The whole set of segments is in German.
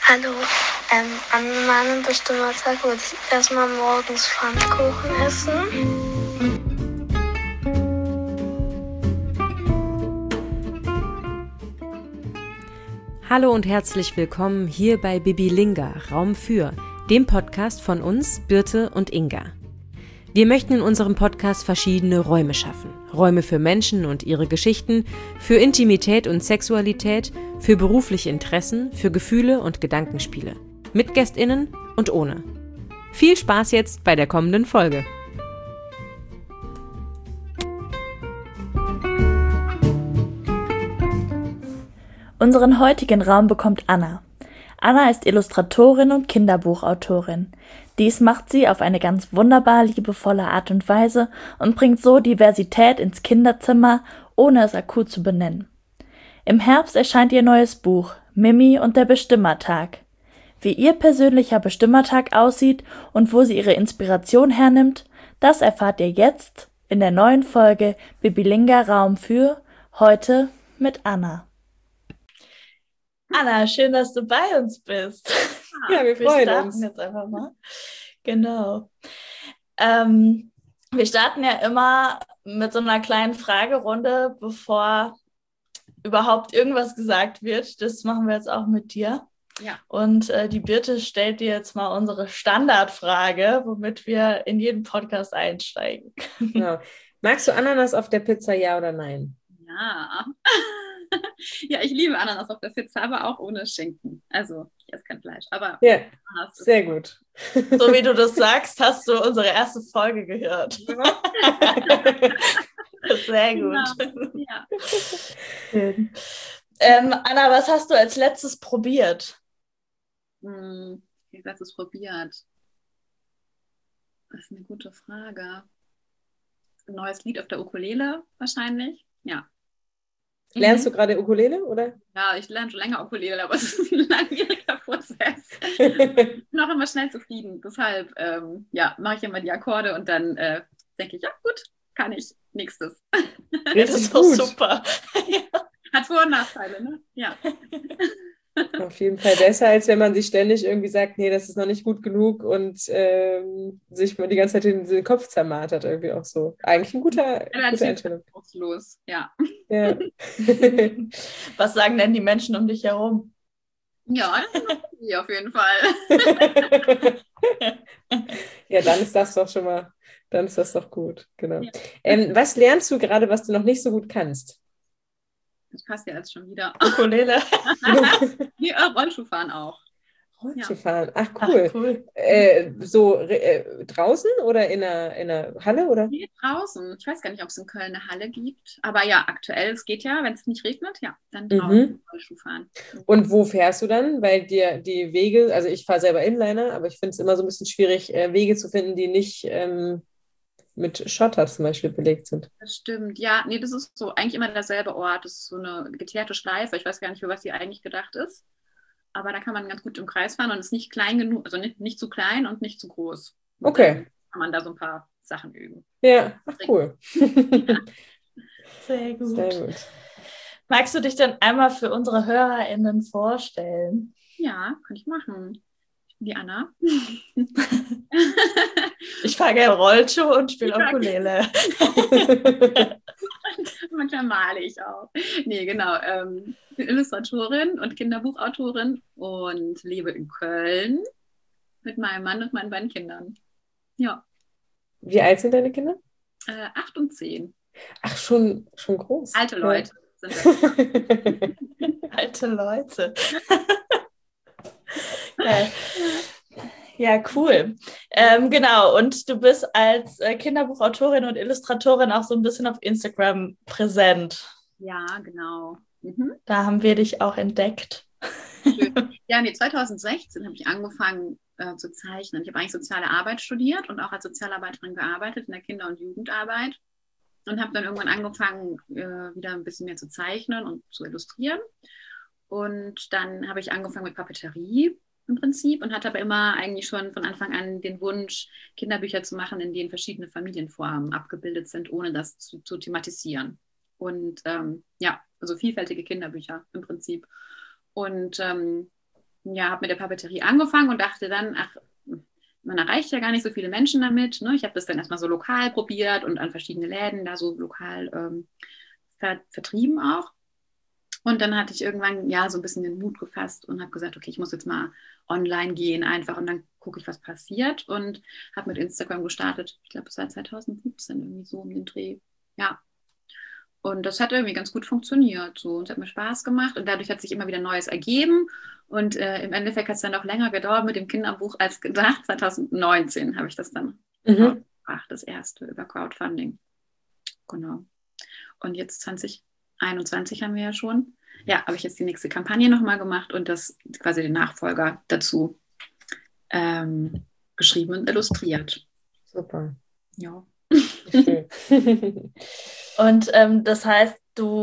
Hallo, an meinem bestimmten Tag würde ich erstmal morgens Pfannkuchen essen. Hallo und herzlich willkommen hier bei Bibilinga, Raum für, dem Podcast von uns, Birte und Inga. Wir möchten in unserem Podcast verschiedene Räume schaffen. Räume für Menschen und ihre Geschichten, für Intimität und Sexualität, für berufliche Interessen, für Gefühle und Gedankenspiele. Mit GästInnen und ohne. Viel Spaß jetzt bei der kommenden Folge. Unseren heutigen Raum bekommt Anna. Anna ist Illustratorin und Kinderbuchautorin. Dies macht sie auf eine ganz wunderbar liebevolle Art und Weise und bringt so Diversität ins Kinderzimmer, ohne es akut zu benennen. Im Herbst erscheint ihr neues Buch Mimi und der Bestimmertag. Wie ihr persönlicher Bestimmertag aussieht und wo sie ihre Inspiration hernimmt, das erfahrt ihr jetzt in der neuen Folge Bibilinga Raum für, heute mit Anna. Anna, schön, dass du bei uns bist. Ja, wir freuen uns. Jetzt einfach mal. Genau. Wir starten ja immer mit so einer kleinen Fragerunde, bevor überhaupt irgendwas gesagt wird. Das machen wir jetzt auch mit dir. Ja. Und die Birte stellt dir jetzt mal unsere Standardfrage, womit wir in jeden Podcast einsteigen. Genau. Magst du Ananas auf der Pizza, ja oder nein? Ja. Ja, ich liebe Ananas auf der Pizza, aber auch ohne Schinken. Also, ich esse kein Fleisch, aber Ja, Ananas ist sehr gut. So wie du das sagst, hast du unsere erste Folge gehört. Sehr gut. Genau. Ja. Schön. Anna, was hast du als letztes probiert? Wie hast du es probiert? Das ist eine gute Frage. Ein neues Lied auf der Ukulele wahrscheinlich. Ja. Lernst du gerade Ukulele, oder? Ja, ich lerne schon länger Ukulele, aber es ist ein langwieriger Prozess. Ich bin auch immer schnell zufrieden. Deshalb mache ich immer die Akkorde und dann denke ich, ja gut, kann ich. Nächstes. Das ist doch super. Hat Vor- und Nachteile, ne? Ja. Auf jeden Fall besser, als wenn man sich ständig irgendwie sagt, nee, das ist noch nicht gut genug und sich mal die ganze Zeit den Kopf zermartert irgendwie auch so. Eigentlich ein guter Einstellung. Los, ja. Ja. Was sagen denn die Menschen um dich herum? Ja, die auf jeden Fall. Ja, dann ist das doch gut, genau. Ja. Was lernst du gerade, was du noch nicht so gut kannst? Das passt ja jetzt schon wieder. Ukulele. Rollschuhfahren auch. Rollschuhfahren, ach cool. Draußen oder in einer Halle? Oder? Nee, draußen. Ich weiß gar nicht, ob es in Köln eine Halle gibt. Aber ja, aktuell, es geht ja, wenn es nicht regnet, ja, dann draußen Rollschuhfahren. Und wo fährst du dann? Weil dir die Wege, also ich fahre selber Inliner, aber ich finde es immer so ein bisschen schwierig, Wege zu finden, die nicht mit Schotter zum Beispiel belegt sind. Das stimmt, ja, nee, das ist so eigentlich immer derselbe Ort. Das ist so eine geteerte Schleife. Ich weiß gar nicht, für was die eigentlich gedacht ist. Aber da kann man ganz gut im Kreis fahren und ist nicht klein genug, also nicht zu klein und nicht zu groß. Und okay. Dann kann man da so ein paar Sachen üben. Ja, ach cool. Ja. Sehr gut. Magst du dich dann einmal für unsere HörerInnen vorstellen? Ja, kann ich machen. Ich bin die Anna. Ich fahre gerne Rollschuh und spiele Ukulele. Manchmal male ich auch. Nee, genau. Ich bin Illustratorin und Kinderbuchautorin und lebe in Köln mit meinem Mann und meinen beiden Kindern. Ja. Wie alt sind deine Kinder? 8 und 10. Ach, schon groß. Alte Leute sind das. Alte Leute. Geil. Ja, cool. Genau, und du bist als Kinderbuchautorin und Illustratorin auch so ein bisschen auf Instagram präsent. Ja, genau. Da haben wir dich auch entdeckt. Schön. Ja, 2016 habe ich angefangen zu zeichnen. Ich habe eigentlich soziale Arbeit studiert und auch als Sozialarbeiterin gearbeitet in der Kinder- und Jugendarbeit und habe dann irgendwann angefangen, wieder ein bisschen mehr zu zeichnen und zu illustrieren. Und dann habe ich angefangen mit Papeterie im Prinzip und hatte aber immer eigentlich schon von Anfang an den Wunsch, Kinderbücher zu machen, in denen verschiedene Familienformen abgebildet sind, ohne das zu thematisieren. Und also vielfältige Kinderbücher im Prinzip. Und ja, habe mit der Papeterie angefangen und dachte dann, ach, man erreicht ja gar nicht so viele Menschen damit. Ne? Ich habe das dann erstmal so lokal probiert und an verschiedene Läden da so lokal vertrieben auch. Und dann hatte ich irgendwann ja so ein bisschen den Mut gefasst und habe gesagt, okay, ich muss jetzt mal online gehen einfach und dann gucke ich, was passiert. Und habe mit Instagram gestartet. Ich glaube, es war 2017 irgendwie so um den Dreh. Ja. Und das hat irgendwie ganz gut funktioniert. So. Und es hat mir Spaß gemacht. Und dadurch hat sich immer wieder Neues ergeben. Und im Endeffekt hat es dann auch länger gedauert mit dem Kinderbuch als gedacht. 2019 habe ich das dann gemacht, das erste über Crowdfunding. Genau. Und jetzt 2021 haben wir ja schon. Ja, habe ich jetzt die nächste Kampagne nochmal gemacht und das quasi den Nachfolger dazu geschrieben und illustriert. Super. Ja. Schön. Und das heißt,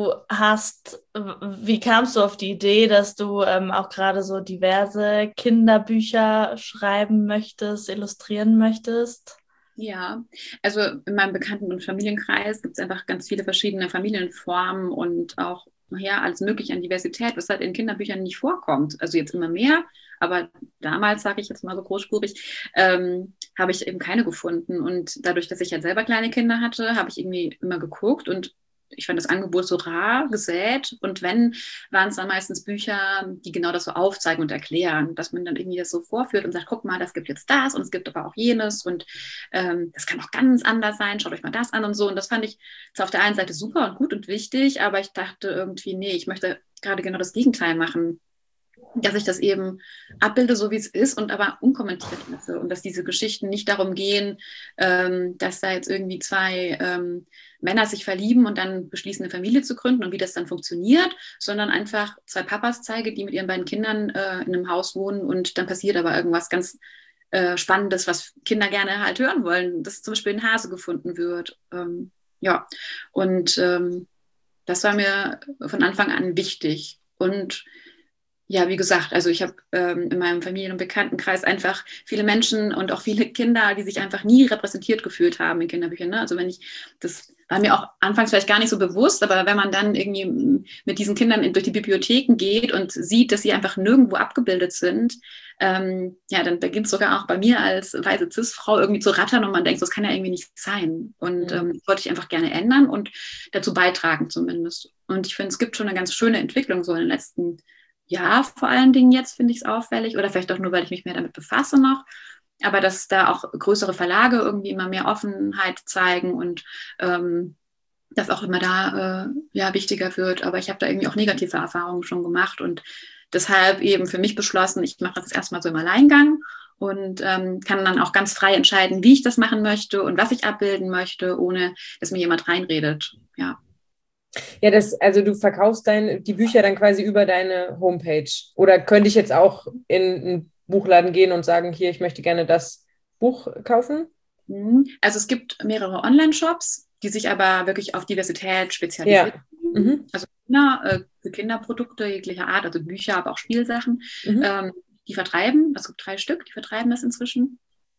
wie kamst du auf die Idee, dass du auch gerade so diverse Kinderbücher schreiben möchtest, illustrieren möchtest? Ja, also in meinem Bekannten- und Familienkreis gibt es einfach ganz viele verschiedene Familienformen und auch alles Mögliche an Diversität, was halt in Kinderbüchern nicht vorkommt. Also jetzt immer mehr, aber damals, sage ich jetzt mal so großspurig, habe ich eben keine gefunden. Und dadurch, dass ich halt selber kleine Kinder hatte, habe ich irgendwie immer geguckt und ich fand das Angebot so rar gesät. Und wenn, waren es dann meistens Bücher, die genau das so aufzeigen und erklären, dass man dann irgendwie das so vorführt und sagt, guck mal, das gibt jetzt das und es gibt aber auch jenes und das kann auch ganz anders sein, schaut euch mal das an und so. Und das fand ich zwar auf der einen Seite super und gut und wichtig, aber ich dachte irgendwie, nee, ich möchte gerade genau das Gegenteil machen. Dass ich das eben abbilde, so wie es ist und aber unkommentiert lasse und dass diese Geschichten nicht darum gehen, dass da jetzt irgendwie zwei Männer sich verlieben und dann beschließen, eine Familie zu gründen und wie das dann funktioniert, sondern einfach zwei Papas zeige, die mit ihren beiden Kindern in einem Haus wohnen und dann passiert aber irgendwas ganz Spannendes, was Kinder gerne halt hören wollen, dass zum Beispiel ein Hase gefunden wird. Ja, und das war mir von Anfang an wichtig und ja, wie gesagt, also ich habe in meinem Familien- und Bekanntenkreis einfach viele Menschen und auch viele Kinder, die sich einfach nie repräsentiert gefühlt haben in Kinderbüchern. Ne? Also das war mir auch anfangs vielleicht gar nicht so bewusst, aber wenn man dann irgendwie mit diesen Kindern durch die Bibliotheken geht und sieht, dass sie einfach nirgendwo abgebildet sind, ja, dann beginnt es sogar auch bei mir als weiße Cis-Frau irgendwie zu rattern und man denkt, das kann ja irgendwie nicht sein. Und das wollte ich einfach gerne ändern und dazu beitragen zumindest. Und ich finde, es gibt schon eine ganz schöne Entwicklung so in den letzten Jahr vor allen Dingen jetzt finde ich es auffällig oder vielleicht auch nur, weil ich mich mehr damit befasse noch, aber dass da auch größere Verlage irgendwie immer mehr Offenheit zeigen und das auch immer da ja, wichtiger wird. Aber ich habe da irgendwie auch negative Erfahrungen schon gemacht und deshalb eben für mich beschlossen, ich mache das erstmal so im Alleingang und kann dann auch ganz frei entscheiden, wie ich das machen möchte und was ich abbilden möchte, ohne dass mir jemand reinredet. Ja. Ja, also du verkaufst die Bücher dann quasi über deine Homepage. Oder könnte ich jetzt auch in einen Buchladen gehen und sagen, hier, ich möchte gerne das Buch kaufen? Also es gibt mehrere Online-Shops, die sich aber wirklich auf Diversität spezialisieren. Ja. Mhm. Also für Kinderprodukte jeglicher Art, also Bücher, aber auch Spielsachen. Die vertreiben, es gibt 3 Stück, die vertreiben das inzwischen.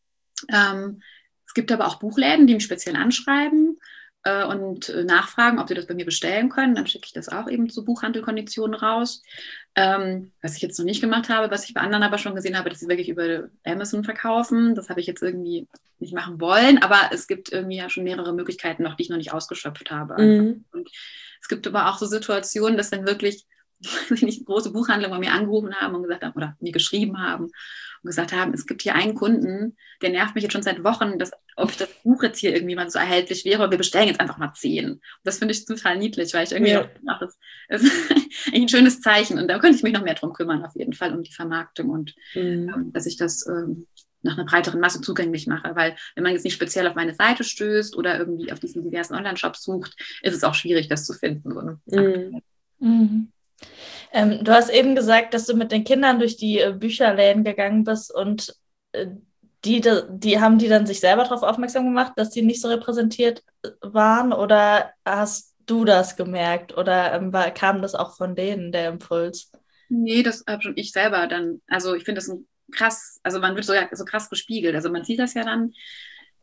Es gibt aber auch Buchläden, die mich speziell anschreiben und nachfragen, ob sie das bei mir bestellen können. Dann schicke ich das auch eben zu Buchhandelkonditionen raus. Was ich jetzt noch nicht gemacht habe, was ich bei anderen aber schon gesehen habe, dass sie wirklich über Amazon verkaufen. Das habe ich jetzt irgendwie nicht machen wollen, aber es gibt irgendwie ja schon mehrere Möglichkeiten noch, die ich noch nicht ausgeschöpft habe. Und es gibt aber auch so Situationen, dass dann wirklich nicht große Buchhandlungen bei mir angerufen haben und gesagt haben oder mir geschrieben haben und gesagt haben, es gibt hier einen Kunden, der nervt mich jetzt schon seit Wochen, ob ich das Buch jetzt hier irgendwie mal so erhältlich wäre und wir bestellen jetzt einfach mal 10. Und das finde ich total niedlich, weil ich irgendwie auch, das ist ein schönes Zeichen und da könnte ich mich noch mehr drum kümmern auf jeden Fall, um die Vermarktung und dass ich das nach einer breiteren Masse zugänglich mache, weil wenn man jetzt nicht speziell auf meine Seite stößt oder irgendwie auf diesen diversen Online-Shops sucht, ist es auch schwierig, das zu finden. So, ne? Du hast eben gesagt, dass du mit den Kindern durch die Bücherläden gegangen bist und die haben die dann sich selber darauf aufmerksam gemacht, dass die nicht so repräsentiert waren oder hast du das gemerkt oder kam das auch von denen, der Impuls? Nee, das habe schon ich selber dann, also ich finde das krass, also man wird so krass gespiegelt, also man sieht das ja dann,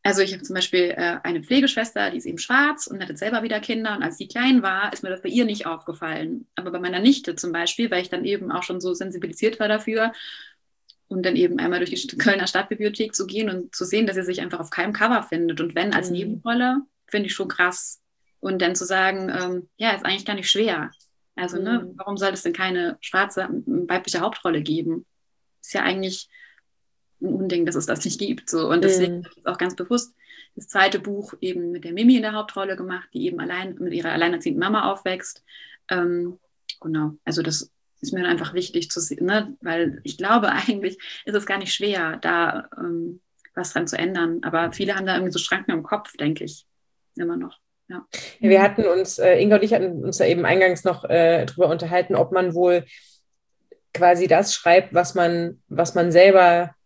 Also ich habe zum Beispiel eine Pflegeschwester, die ist eben schwarz und hatte selber wieder Kinder. Und als die klein war, ist mir das bei ihr nicht aufgefallen. Aber bei meiner Nichte zum Beispiel, weil ich dann eben auch schon so sensibilisiert war dafür und dann eben einmal durch die Kölner Stadtbibliothek zu gehen und zu sehen, dass sie sich einfach auf keinem Cover findet. Und wenn als Nebenrolle, finde ich schon krass. Und dann zu sagen, ja, ist eigentlich gar nicht schwer. Also, ne, warum soll es denn keine schwarze weibliche Hauptrolle geben? Ist ja eigentlich ein Unding, dass es das nicht gibt. So. Und deswegen habe ich auch ganz bewusst das zweite Buch eben mit der Mimi in der Hauptrolle gemacht, die eben allein mit ihrer alleinerziehenden Mama aufwächst. Genau, also das ist mir einfach wichtig zu sehen, ne? Weil ich glaube, eigentlich ist es gar nicht schwer, da was dran zu ändern. Aber viele haben da irgendwie so Schranken im Kopf, denke ich, immer noch. Ja. Ja, wir hatten uns, Inga und ich hatten uns da eben eingangs noch drüber unterhalten, ob man wohl quasi das schreibt, was man selber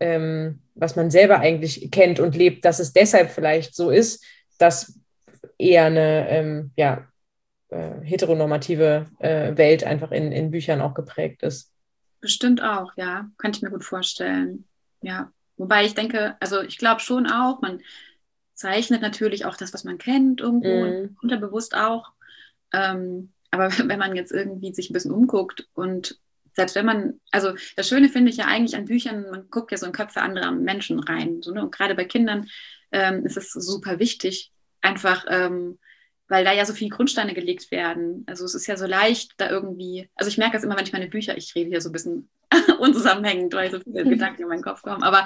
eigentlich kennt und lebt, dass es deshalb vielleicht so ist, dass eher eine heteronormative Welt einfach in Büchern auch geprägt ist. Bestimmt auch, ja. Kann ich mir gut vorstellen. Ja. Wobei ich denke, also ich glaube schon auch, man zeichnet natürlich auch das, was man kennt irgendwo, unterbewusst auch. Aber wenn man jetzt irgendwie sich ein bisschen umguckt und selbst wenn man, also das Schöne finde ich ja eigentlich an Büchern, man guckt ja so in Köpfe anderer Menschen rein. So, ne? Und gerade bei Kindern ist es super wichtig, einfach, weil da ja so viele Grundsteine gelegt werden. Also es ist ja so leicht, da irgendwie, also ich merke das immer, wenn ich meine Bücher, ich rede hier so ein bisschen unzusammenhängend, weil so viele Gedanken in meinen Kopf kommen, aber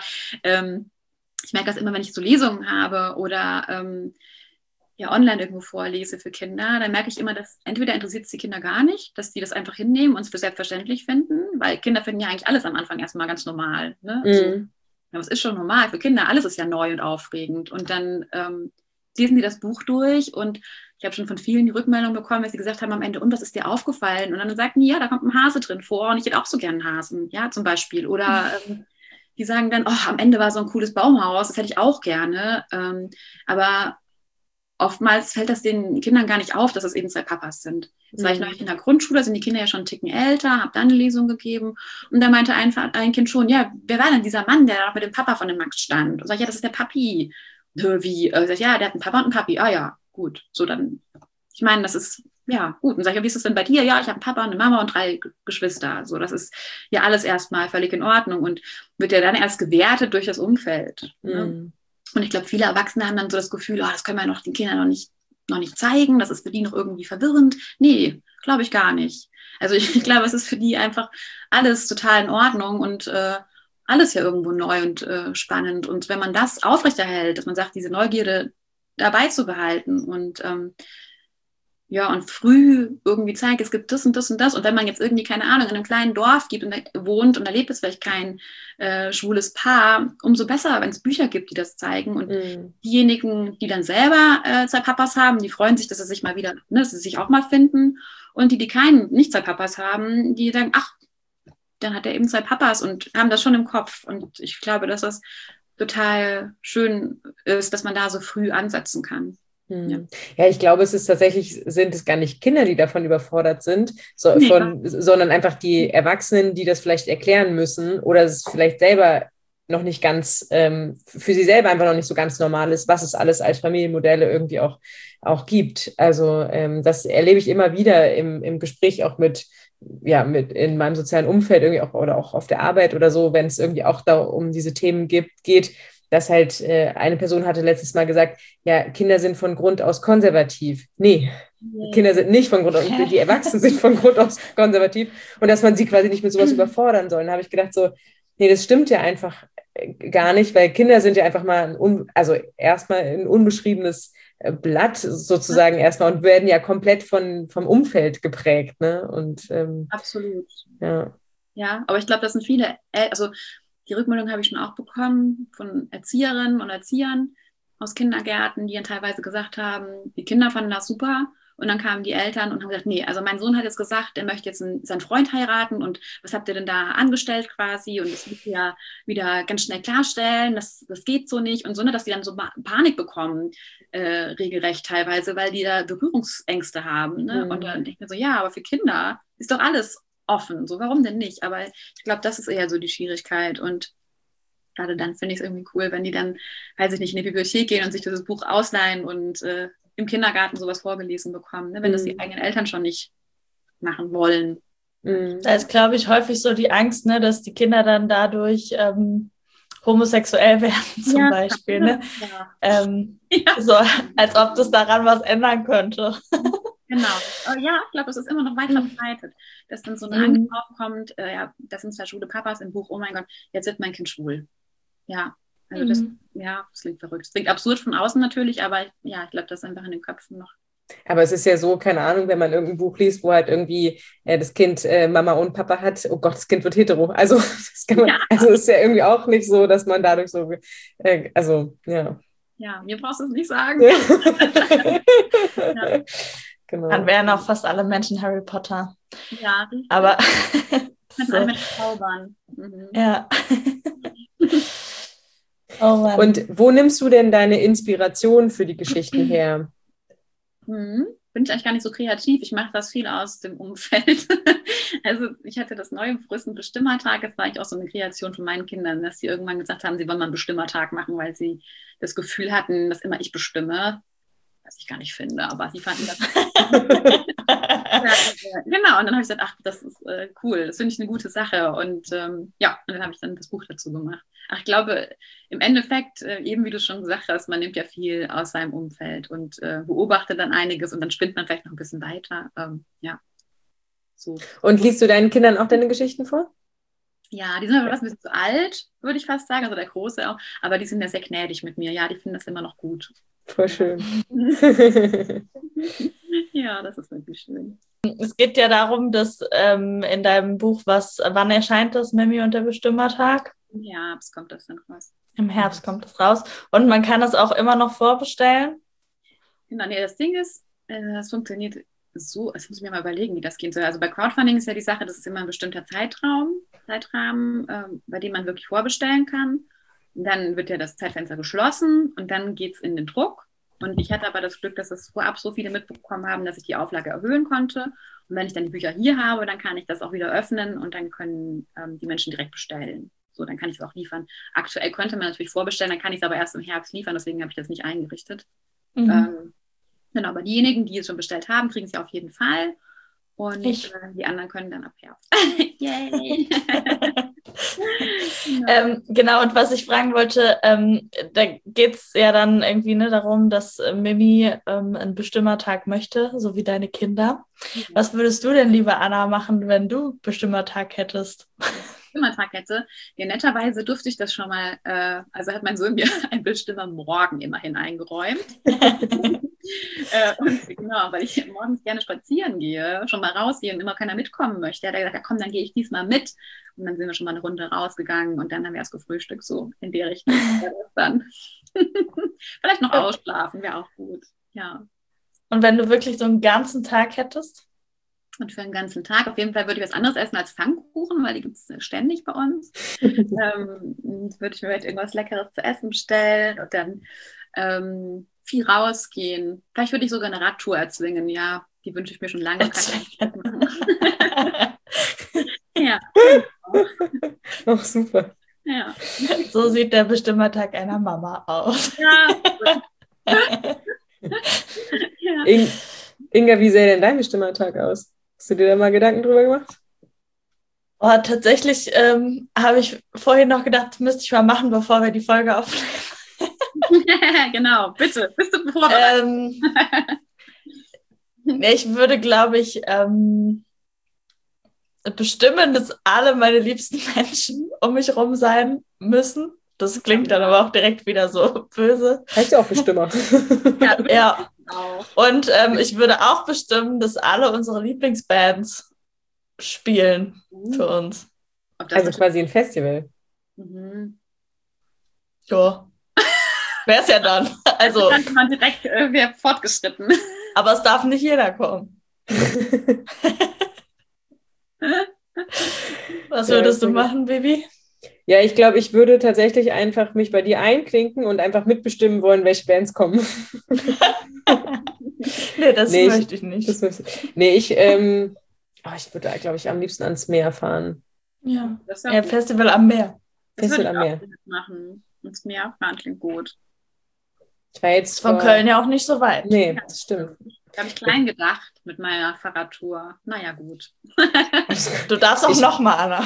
ich merke das immer, wenn ich so Lesungen habe oder ja online irgendwo vorlese für Kinder, dann merke ich immer, dass entweder interessiert es die Kinder gar nicht, dass die das einfach hinnehmen und es für selbstverständlich finden, weil Kinder finden ja eigentlich alles am Anfang erstmal ganz normal. Ne? Ja, es ist schon normal für Kinder, alles ist ja neu und aufregend. Und dann lesen die das Buch durch und ich habe schon von vielen die Rückmeldung bekommen, dass sie gesagt haben am Ende, und was ist dir aufgefallen? Und dann sagten die, ja, da kommt ein Hase drin vor und ich hätte auch so gern einen Hasen, ja, zum Beispiel. Oder die sagen dann, oh, am Ende war so ein cooles Baumhaus, das hätte ich auch gerne. Aber oftmals fällt das den Kindern gar nicht auf, dass es eben zwei Papas sind. Das war ich neulich in der Grundschule, sind die Kinder ja schon einen Ticken älter, habe dann eine Lesung gegeben und da meinte ein Kind schon, ja, wer war denn dieser Mann, der da mit dem Papa von dem Max stand? Und sag ich, ja, das ist der Papi. Wie? Sag ich, ja, der hat einen Papa und einen Papi. Ah ja, gut. So dann, ich meine, das ist, ja, gut. Und sag ich, wie ist es denn bei dir? Ja, ich habe einen Papa, eine Mama und 3 Geschwister. So, das ist ja alles erstmal völlig in Ordnung und wird ja dann erst gewertet durch das Umfeld. Ne? Und ich glaube, viele Erwachsene haben dann so das Gefühl, oh, das können wir noch den Kindern noch nicht zeigen, das ist für die noch irgendwie verwirrend. Nee, glaube ich gar nicht. Also ich glaube, es ist für die einfach alles total in Ordnung und alles ja irgendwo neu und spannend. Und wenn man das aufrechterhält, dass man sagt, diese Neugierde dabei zu behalten und ja, und früh irgendwie zeigt, es gibt das und das und das. Und wenn man jetzt irgendwie, keine Ahnung, in einem kleinen Dorf wohnt und da lebt es vielleicht kein schwules Paar, umso besser, wenn es Bücher gibt, die das zeigen. Und diejenigen, die dann selber 2 Papas haben, die freuen sich, dass sie sich mal wieder, ne, dass sie sich auch mal finden. Und die nicht 2 Papas haben, die sagen, ach, dann hat er eben 2 Papas und haben das schon im Kopf. Und ich glaube, dass das total schön ist, dass man da so früh ansetzen kann. Ja, ich glaube, sind es gar nicht Kinder, die davon überfordert sind, sondern einfach die Erwachsenen, die das vielleicht erklären müssen oder es vielleicht selber noch nicht ganz, für sie selber einfach noch nicht so ganz normal ist, was es alles als Familienmodelle irgendwie auch gibt. Also das erlebe ich immer wieder im Gespräch auch mit in meinem sozialen Umfeld irgendwie auch oder auch auf der Arbeit oder so, wenn es irgendwie auch da um diese Themen geht, dass halt eine Person hatte letztes Mal gesagt, ja, Kinder sind von Grund aus konservativ. Nee, Kinder sind nicht von Grund aus, die Erwachsenen sind von Grund aus konservativ und dass man sie quasi nicht mit sowas überfordern soll. Da habe ich gedacht so, nee, das stimmt ja einfach gar nicht, weil Kinder sind ja einfach mal erstmal ein unbeschriebenes Blatt sozusagen erstmal und werden ja komplett vom Umfeld geprägt. Ne? Und, absolut. Ja. Ja, aber ich glaube, das sind viele, also die Rückmeldung habe ich schon auch bekommen von Erzieherinnen und Erziehern aus Kindergärten, die dann teilweise gesagt haben, die Kinder fanden das super. Und dann kamen die Eltern und haben gesagt, nee, also mein Sohn hat jetzt gesagt, er möchte jetzt seinen Freund heiraten und was habt ihr denn da angestellt quasi? Und das müsst ihr ja wieder ganz schnell klarstellen, das geht so nicht. Und so, ne, dass die dann so Panik bekommen, regelrecht teilweise, weil die da Berührungsängste haben. Ne? Und dann denke ich mir so, ja, aber für Kinder ist doch alles offen. So, warum denn nicht? Aber ich glaube, das ist eher so die Schwierigkeit. Und gerade dann finde ich es irgendwie cool, wenn die dann, weiß ich nicht, in die Bibliothek gehen und sich dieses Buch ausleihen und im Kindergarten sowas vorgelesen bekommen, ne? Wenn das die eigenen Eltern schon nicht machen wollen. Da ist, glaube ich, häufig so die Angst, ne, dass die Kinder dann dadurch homosexuell werden zum Beispiel. Ne? So, als ob das daran was ändern könnte. Genau. Ja, ich glaube, es ist immer noch weit verbreitet, dass dann so eine Angst aufkommt, das sind zwar schwule Papas im Buch, oh mein Gott, jetzt wird mein Kind schwul. Ja, also das klingt verrückt. Das klingt absurd von außen natürlich, aber ich glaube, das ist einfach in den Köpfen noch. Aber es ist ja so, keine Ahnung, wenn man irgendein Buch liest, wo halt irgendwie das Kind Mama und Papa hat, oh Gott, das Kind wird hetero. Also das kann man, also ist ja irgendwie auch nicht so, dass man dadurch so, Ja, mir brauchst du es nicht sagen. Genau. Dann wären auch fast alle Menschen Harry Potter. Ja, richtig. Aber so. Mit Zaubern. Ja. Oh Mann. Und wo nimmst du denn deine Inspiration für die Geschichten her? Bin ich eigentlich gar nicht so kreativ. Ich mache das viel aus dem Umfeld. Also ich hatte das neue frühesten Bestimmertag. Das war eigentlich auch so eine Kreation von meinen Kindern, dass sie irgendwann gesagt haben, sie wollen mal einen Bestimmertag machen, weil sie das Gefühl hatten, dass immer ich bestimme. Was ich gar nicht finde, aber sie fanden das. Genau, und dann habe ich gesagt, ach, das ist cool, das finde ich eine gute Sache. Und und dann habe ich dann das Buch dazu gemacht. Ach, ich glaube, im Endeffekt, eben wie du schon gesagt hast, man nimmt ja viel aus seinem Umfeld und beobachtet dann einiges und dann spinnt man vielleicht noch ein bisschen weiter. So. Und liest du deinen Kindern auch deine Geschichten vor? Ja, die sind aber fast ein bisschen zu alt, würde ich fast sagen, also der Große auch, aber die sind ja sehr gnädig mit mir. Ja, die finden das immer noch gut. Voll schön. Ja, das ist wirklich schön. Es geht ja darum, dass in deinem Buch, wann erscheint das, Mimi und der Bestimmertag? Im Herbst kommt das dann raus. Im Herbst kommt das raus. Und man kann das auch immer noch vorbestellen? Genau, nee, das Ding ist, das funktioniert so, das muss ich mir mal überlegen, wie das gehen soll. Also bei Crowdfunding ist ja die Sache, das ist immer ein bestimmter Zeitrahmen, bei dem man wirklich vorbestellen kann. Und dann wird ja das Zeitfenster geschlossen und dann geht es in den Druck. Und ich hatte aber das Glück, dass es vorab so viele mitbekommen haben, dass ich die Auflage erhöhen konnte. Und wenn ich dann die Bücher hier habe, dann kann ich das auch wieder öffnen und dann können die Menschen direkt bestellen. So, dann kann ich es auch liefern. Aktuell könnte man natürlich vorbestellen, dann kann ich es aber erst im Herbst liefern, deswegen habe ich das nicht eingerichtet. Genau, aber diejenigen, die es schon bestellt haben, kriegen es ja auf jeden Fall. Und die anderen können dann ab Herbst. Yay! Genau, und was ich fragen wollte, da geht es ja dann irgendwie darum, dass Mimi einen Bestimmertag möchte, so wie deine Kinder. Was würdest du denn, liebe Anna, machen, wenn du Bestimmertag hättest? Bestimmertag hätte. Ja, netterweise durfte ich das schon mal, also hat mein Sohn mir einen Bestimmermorgen immerhin eingeräumt. Und genau, weil ich morgens gerne spazieren gehe, schon mal rausgehe und immer keiner mitkommen möchte. Hat er gesagt, ja komm, dann gehe ich diesmal mit. Und dann sind wir schon mal eine Runde rausgegangen und dann haben wir erst gefrühstückt, so in der Richtung. Dann vielleicht noch ausschlafen, wäre auch gut. Ja. Und wenn du wirklich so einen ganzen Tag hättest? Und für einen ganzen Tag auf jeden Fall würde ich was anderes essen als Pfannkuchen, weil die gibt es ständig bei uns. Würde ich mir vielleicht irgendwas Leckeres zu essen bestellen und dann viel rausgehen. Vielleicht würde ich sogar eine Radtour erzwingen, ja. Die wünsche ich mir schon lange. Ja. Auch super. Ja. So sieht der Bestimmertag einer Mama aus. Ja. Inga, wie sähe denn dein Bestimmertag aus? Hast du dir da mal Gedanken drüber gemacht? Oh, tatsächlich habe ich vorhin noch gedacht, müsste ich mal machen, bevor wir die Folge aufnehmen. Genau, bitte. Bist du vorbereitet? Ich würde, glaube ich, bestimmen, dass alle meine liebsten Menschen um mich herum sein müssen. Das klingt dann aber auch direkt wieder so böse. Heißt ja auch Bestimmer. Ja. Und ich würde auch bestimmen, dass alle unsere Lieblingsbands spielen für uns. Also quasi ein Festival. Ja. Wäre es ja dann. Also dann kann man direkt wäre fortgeschritten. Aber es darf nicht jeder kommen. Was würdest du machen, Baby? Ja, ich glaube, ich würde tatsächlich einfach mich bei dir einklinken und einfach mitbestimmen wollen, welche Bands kommen. Nee, das möchte ich nicht. Ich würde, glaube ich, am liebsten ans Meer fahren. Ja, Festival am Meer. Das würde Festival ich am auch Meer. machen. Ins Meer fahren klingt gut. Ich war jetzt Von Köln ja auch nicht so weit. Nee, das stimmt. Da habe ich klein gedacht mit meiner Fahrradtour. Naja, gut. Du darfst auch nochmal, Anna.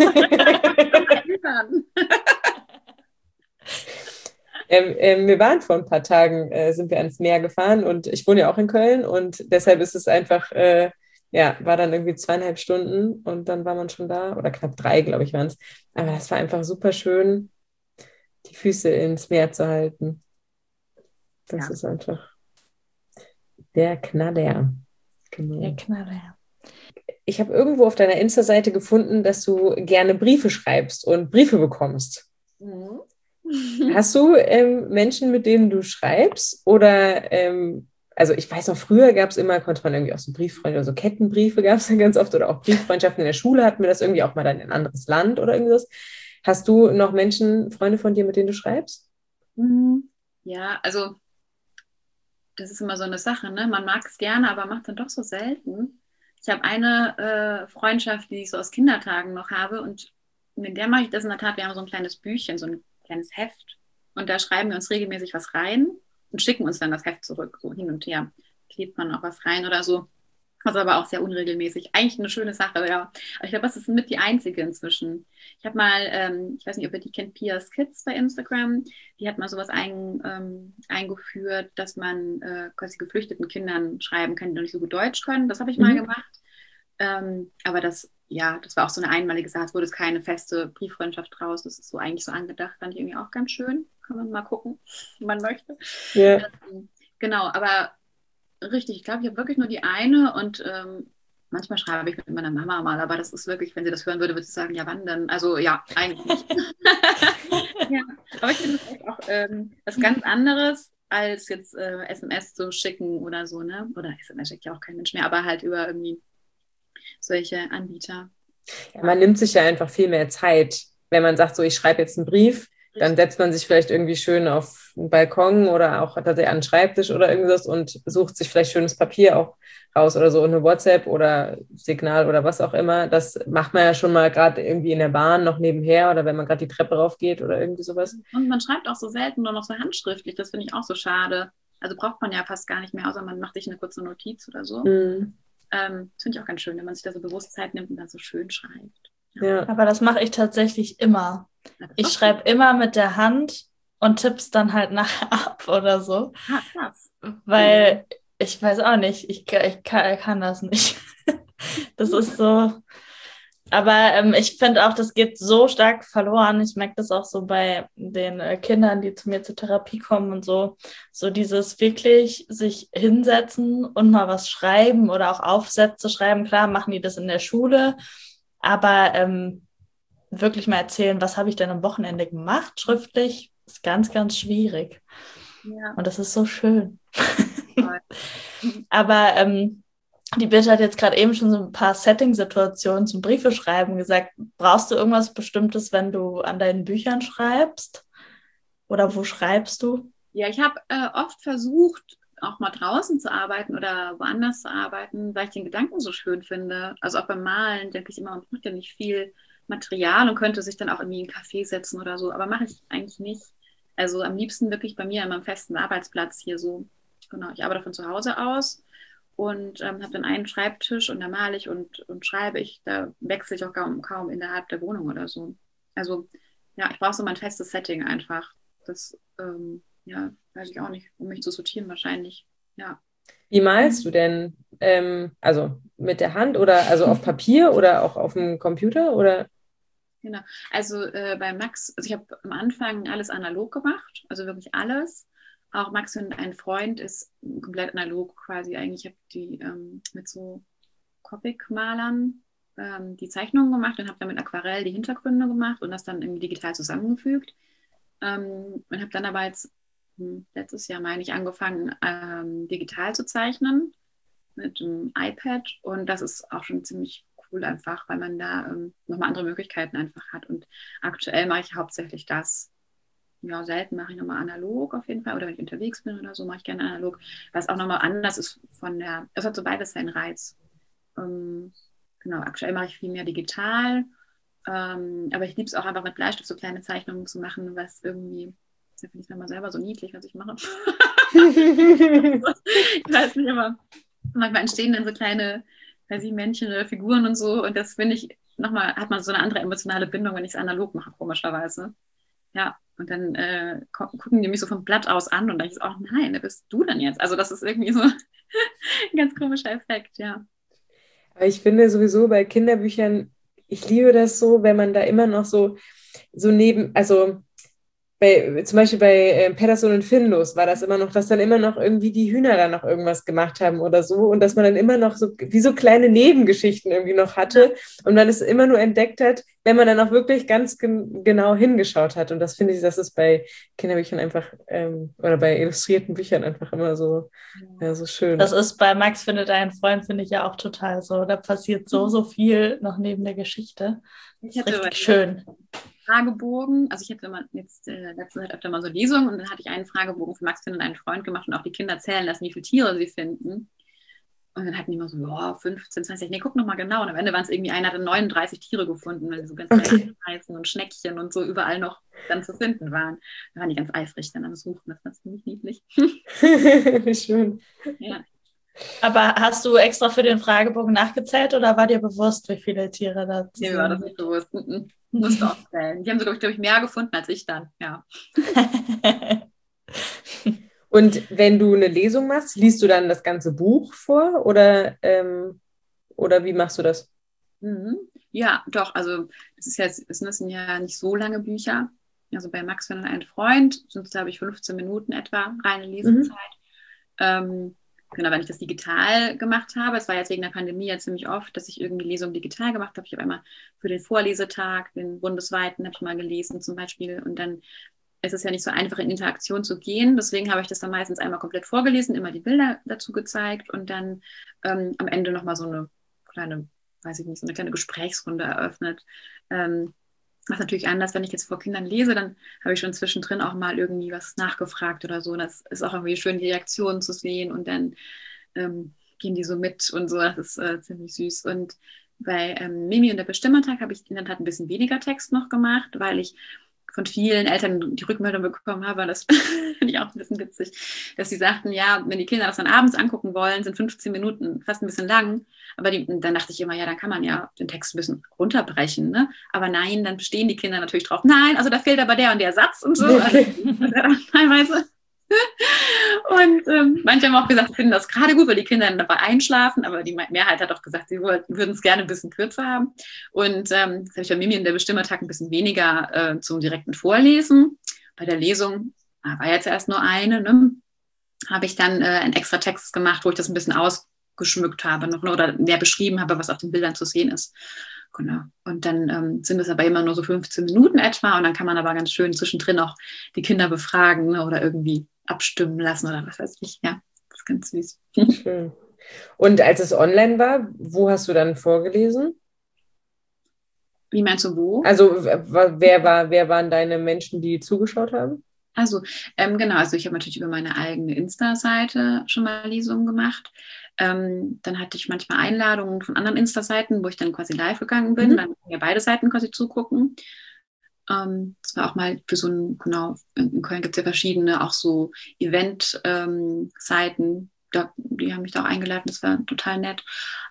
Wir waren vor ein paar Tagen, sind wir ans Meer gefahren und ich wohne ja auch in Köln und deshalb ist es einfach, ja, war dann irgendwie 2,5 Stunden und dann war man schon da oder knapp 3, glaube ich, waren es. Aber das war einfach super schön, die Füße ins Meer zu halten. Das Ja. ist einfach der Knaller. Genau. Der Knaller. Ich habe irgendwo auf deiner Insta-Seite gefunden, dass du gerne Briefe schreibst und Briefe bekommst. Mhm. Hast du Menschen, mit denen du schreibst? Oder, also ich weiß noch, früher gab es immer, konnte man irgendwie auch so Brieffreunde oder so Kettenbriefe gab es dann ganz oft oder auch Brieffreundschaften in der Schule hatten wir das irgendwie auch mal dann in ein anderes Land oder irgendwas. Hast du noch Menschen, Freunde von dir, mit denen du schreibst? Ja, also das ist immer so eine Sache, ne? Man mag es gerne, aber macht dann doch so selten. Ich habe eine Freundschaft, die ich so aus Kindertagen noch habe und mit der mache ich das in der Tat. Wir haben so ein kleines Büchchen, so ein kleines Heft und da schreiben wir uns regelmäßig was rein und schicken uns dann das Heft zurück, so hin und her. Klebt man auch was rein oder so. Das ist aber auch sehr unregelmäßig. Eigentlich eine schöne Sache, ja. Aber ich glaube, das ist mit die einzige inzwischen. Ich habe mal, ich weiß nicht, ob ihr die kennt, Pia's Kids bei Instagram. Die hat mal sowas eingeführt, dass man quasi geflüchteten Kindern schreiben kann, die noch nicht so gut Deutsch können. Das habe ich mal gemacht. Aber das, ja, das war auch so eine einmalige Sache. Es wurde keine feste Brieffreundschaft draus. Das ist so eigentlich so angedacht. Fand ich irgendwie auch ganz schön. Kann man mal gucken, wenn man möchte. Ja. Genau, aber richtig, ich glaube, ich habe wirklich nur die eine und manchmal schreibe ich mit meiner Mama mal, aber das ist wirklich, wenn sie das hören würde, würde sie sagen, ja, wann denn? Also ja, eigentlich nicht. Ja, aber ich finde das echt auch was ganz anderes, als jetzt SMS zu schicken oder so, ne? Oder SMS schickt ja auch kein Mensch mehr, aber halt über irgendwie solche Anbieter. Ja, man nimmt sich ja einfach viel mehr Zeit, wenn man sagt, so ich schreibe jetzt einen Brief, dann setzt man sich vielleicht irgendwie schön auf einen Balkon oder auch tatsächlich an einen Schreibtisch oder irgendwas und sucht sich vielleicht schönes Papier auch raus oder so und eine WhatsApp oder Signal oder was auch immer. Das macht man ja schon mal gerade irgendwie in der Bahn noch nebenher oder wenn man gerade die Treppe rauf geht oder irgendwie sowas. Und man schreibt auch so selten nur noch so handschriftlich, das finde ich auch so schade. Also braucht man ja fast gar nicht mehr, außer man macht sich eine kurze Notiz oder so. Das finde ich auch ganz schön, wenn man sich da so bewusst Zeit nimmt und dann so schön schreibt. Ja. Aber das mache ich tatsächlich immer. Ich schreibe immer mit der Hand und tipp's dann halt nachher ab oder so. Ah, krass. Weil ich weiß auch nicht, ich kann das nicht. Das ist so. Aber ich finde auch, das geht so stark verloren. Ich merke das auch so bei den Kindern, die zu mir zur Therapie kommen und so. So dieses wirklich sich hinsetzen und mal was schreiben oder auch Aufsätze schreiben. Klar, machen die das in der Schule. Aber wirklich mal erzählen, was habe ich denn am Wochenende gemacht, schriftlich, ist ganz, ganz schwierig. Ja. Und das ist so schön. Aber die Birte hat jetzt gerade eben schon so ein paar Setting-Situationen zum Briefe schreiben gesagt. Brauchst du irgendwas Bestimmtes, wenn du an deinen Büchern schreibst? Oder wo schreibst du? Ja, ich habe oft versucht, auch mal draußen zu arbeiten oder woanders zu arbeiten, weil ich den Gedanken so schön finde. Also auch beim Malen denke ich immer, man braucht ja nicht viel Material und könnte sich dann auch irgendwie in einen Café setzen oder so. Aber mache ich eigentlich nicht. Also am liebsten wirklich bei mir an meinem festen Arbeitsplatz hier so. Genau, ich arbeite von zu Hause aus und habe dann einen Schreibtisch und da male ich und schreibe ich. Da wechsle ich auch kaum innerhalb der Wohnung oder so. Also ja, ich brauche so mein festes Setting einfach. Das, ja, weiß ich auch nicht, um mich zu sortieren wahrscheinlich. Ja. Wie malst du denn? Also mit der Hand oder also auf Papier oder auch auf dem Computer oder? Genau. Also bei Max, also ich habe am Anfang alles analog gemacht, also wirklich alles. Auch Max und ein Freund ist komplett analog quasi eigentlich. Ich habe die mit so Copic-Malern die Zeichnungen gemacht und habe dann mit Aquarell die Hintergründe gemacht und das dann irgendwie digital zusammengefügt. Und habe dann aber jetzt letztes Jahr, meine ich, angefangen, digital zu zeichnen mit dem iPad. Und das ist auch schon ziemlich cool einfach, weil man da nochmal andere Möglichkeiten einfach hat. Und aktuell mache ich hauptsächlich das. Ja, selten mache ich nochmal analog auf jeden Fall. Oder wenn ich unterwegs bin oder so, mache ich gerne analog. Was auch nochmal anders ist von der, das hat so beides seinen Reiz. Genau, aktuell mache ich viel mehr digital. Aber ich liebe es auch einfach mit Bleistift so kleine Zeichnungen zu machen, was irgendwie, das finde ich dann mal selber so niedlich, was ich mache. Ich weiß nicht, aber manchmal entstehen dann so kleine, weiß ich, Männchen oder Figuren und so. Und das finde ich nochmal, hat man so eine andere emotionale Bindung, wenn ich es analog mache, komischerweise. Ja, und dann gucken die mich so vom Blatt aus an und dann denke ich so, oh nein, wer bist du denn jetzt? Also das ist irgendwie so ein ganz komischer Effekt, ja. Aber ich finde sowieso bei Kinderbüchern, ich liebe das so, wenn man da immer noch so neben, also zum Beispiel bei Pettersson und Findus war das immer noch, dass dann immer noch irgendwie die Hühner da noch irgendwas gemacht haben oder so und dass man dann immer noch so, wie so kleine Nebengeschichten irgendwie noch hatte und man es immer nur entdeckt hat, wenn man dann auch wirklich ganz genau hingeschaut hat. Und das finde ich, das ist bei Kinderbüchern einfach oder bei illustrierten Büchern einfach immer so, ja, so schön. Das ist bei Max findet einen Freund, finde ich ja auch total so. Da passiert so viel noch neben der Geschichte. Das ist richtig schön. Fragebogen, also ich hatte immer jetzt letzte Zeit öfter mal so Lesungen und dann hatte ich einen Fragebogen für Max findet einen Freund gemacht und auch die Kinder zählen lassen, wie viele Tiere sie finden. Und dann hatten die immer so, ja, 15, 20, nee, guck nochmal genau. Und am Ende waren es irgendwie, einer hatte 39 Tiere gefunden, weil sie so ganz Reifen und Schneckchen und so überall noch dann zu finden waren. Da waren die ganz eifrig dann am Suchen, das war ziemlich niedlich. Wie schön. Ja. Aber hast du extra für den Fragebogen nachgezählt oder war dir bewusst, wie viele Tiere da sind? Mir war das nicht bewusst. Musste auch zählen. Die haben sogar, glaube ich, mehr gefunden als ich dann, ja. Und wenn du eine Lesung machst, liest du dann das ganze Buch vor oder wie machst du das? Ja, doch, also es sind ja nicht so lange Bücher. Also bei Max findet einen Freund sind es, glaube ich, 15 Minuten etwa reine Lesezeit. Genau, wenn ich das digital gemacht habe, es war jetzt wegen der Pandemie ja ziemlich oft, dass ich irgendwie Lesungen digital gemacht habe. Ich habe einmal für den Vorlesetag, den bundesweiten, habe ich mal gelesen zum Beispiel. Und dann ist es ja nicht so einfach, in Interaktion zu gehen. Deswegen habe ich das dann meistens einmal komplett vorgelesen, immer die Bilder dazu gezeigt und dann am Ende nochmal so eine kleine, weiß ich nicht, so eine kleine Gesprächsrunde eröffnet. Das ist natürlich anders, wenn ich jetzt vor Kindern lese, dann habe ich schon zwischendrin auch mal irgendwie was nachgefragt oder so. Das ist auch irgendwie schön, die Reaktionen zu sehen und dann gehen die so mit und so. Das ist ziemlich süß. Und bei Mimi und der Bestimmertag habe ich in der Tat ein bisschen weniger Text noch gemacht, weil ich von vielen Eltern die Rückmeldung bekommen habe, das finde ich auch ein bisschen witzig, dass sie sagten, ja, wenn die Kinder das dann abends angucken wollen, sind 15 Minuten fast ein bisschen lang, aber dann dachte ich immer, ja, dann kann man ja den Text ein bisschen runterbrechen, ne? Aber nein, dann bestehen die Kinder natürlich drauf, nein, also da fehlt aber der und der Satz und so, also, teilweise. Und manche haben auch gesagt, sie finden das gerade gut, weil die Kinder dann dabei einschlafen, aber die Mehrheit hat auch gesagt, sie würden es gerne ein bisschen kürzer haben. Und das habe ich bei Mimi in der Bestimmertag ein bisschen weniger zum direkten Vorlesen. Bei der Lesung war jetzt erst nur eine, ne? Habe ich dann einen extra Text gemacht, wo ich das ein bisschen ausgeschmückt habe noch, oder mehr beschrieben habe, was auf den Bildern zu sehen ist. Genau. Und dann sind es aber immer nur so 15 Minuten etwa und dann kann man aber ganz schön zwischendrin auch die Kinder befragen, ne, oder irgendwie abstimmen lassen oder was weiß ich. Ja, das ist ganz süß. Schön. Und als es online war, wo hast du dann vorgelesen? Wie meinst du wo? Also wer waren deine Menschen, die zugeschaut haben? Also genau, also ich habe natürlich über meine eigene Insta-Seite schon mal Lesungen gemacht. Dann hatte ich manchmal Einladungen von anderen Insta-Seiten, wo ich dann quasi live gegangen bin. Dann konnten ja beide Seiten quasi zugucken. Das war auch mal für so ein, genau, in Köln gibt es ja verschiedene, auch so Event-Seiten, die haben mich da auch eingeladen, das war total nett.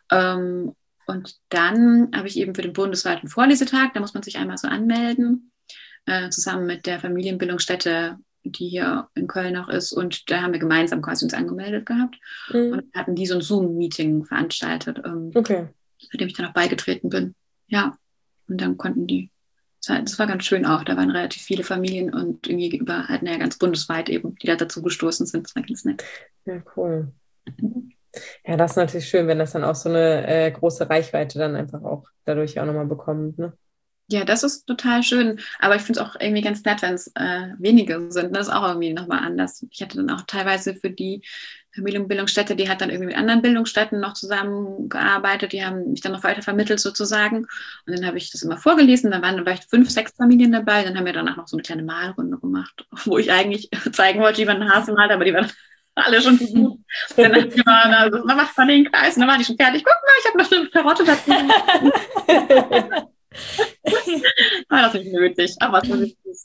Und dann habe ich eben für den bundesweiten Vorlesetag, da muss man sich einmal so anmelden, zusammen mit der Familienbildungsstätte, die hier in Köln auch ist. Und da haben wir gemeinsam quasi uns angemeldet gehabt. Und hatten die so ein Zoom-Meeting veranstaltet, zu dem ich dann auch beigetreten bin. Ja, und dann konnten die, das war ganz schön auch, da waren relativ viele Familien und irgendwie über, halt, naja, ganz bundesweit eben, die da dazu gestoßen sind. Das war ganz nett. Ja, cool. Ja, das ist natürlich schön, wenn das dann auch so eine große Reichweite dann einfach auch dadurch auch nochmal bekommt, ne? Ja, das ist total schön. Aber ich finde es auch irgendwie ganz nett, wenn es wenige sind. Das ist auch irgendwie nochmal anders. Ich hatte dann auch teilweise für die Familienbildungsstätte, die hat dann irgendwie mit anderen Bildungsstätten noch zusammengearbeitet. Die haben mich dann noch weiter vermittelt sozusagen. Und dann habe ich das immer vorgelesen. Dann waren vielleicht 5, 6 Familien dabei. Dann haben wir danach noch so eine kleine Malrunde gemacht, wo ich eigentlich zeigen wollte, wie man einen Hasen malt, aber die waren alle schon gut. Dann dachte ich immer, also, man macht mal den Kreis und dann waren die schon fertig. Guck mal, ich habe noch eine Karotte dazu. nicht nötig, aber so ist es.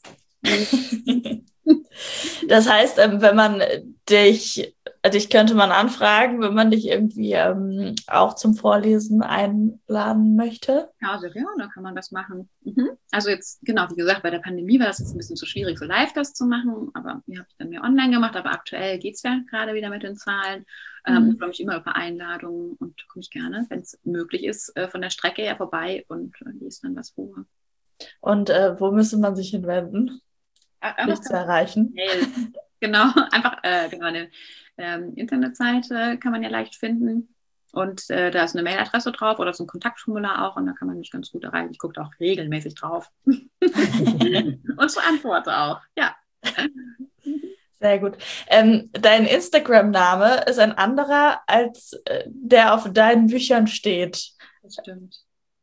Das heißt, wenn man dich könnte man anfragen, wenn man dich irgendwie auch zum Vorlesen einladen möchte. Ja, sehr gerne kann man das machen. Also jetzt, genau, wie gesagt, bei der Pandemie war das jetzt ein bisschen zu schwierig, so live das zu machen, aber die habe ich dann mehr online gemacht, aber aktuell geht es ja gerade wieder mit den Zahlen. Ich freue mich immer über Einladungen und komme ich gerne, wenn es möglich ist, von der Strecke her vorbei und lese dann was vor. Und wo müsste man sich hinwenden, dich zu erreichen? Mail. Genau, einfach genau, eine Internetseite kann man ja leicht finden. Und da ist eine Mailadresse drauf oder so ein Kontaktformular auch und da kann man mich ganz gut erreichen. Ich gucke da auch regelmäßig drauf. Und so antworte auch, ja. Sehr gut. Dein Instagram-Name ist ein anderer, als der auf deinen Büchern steht. Das stimmt.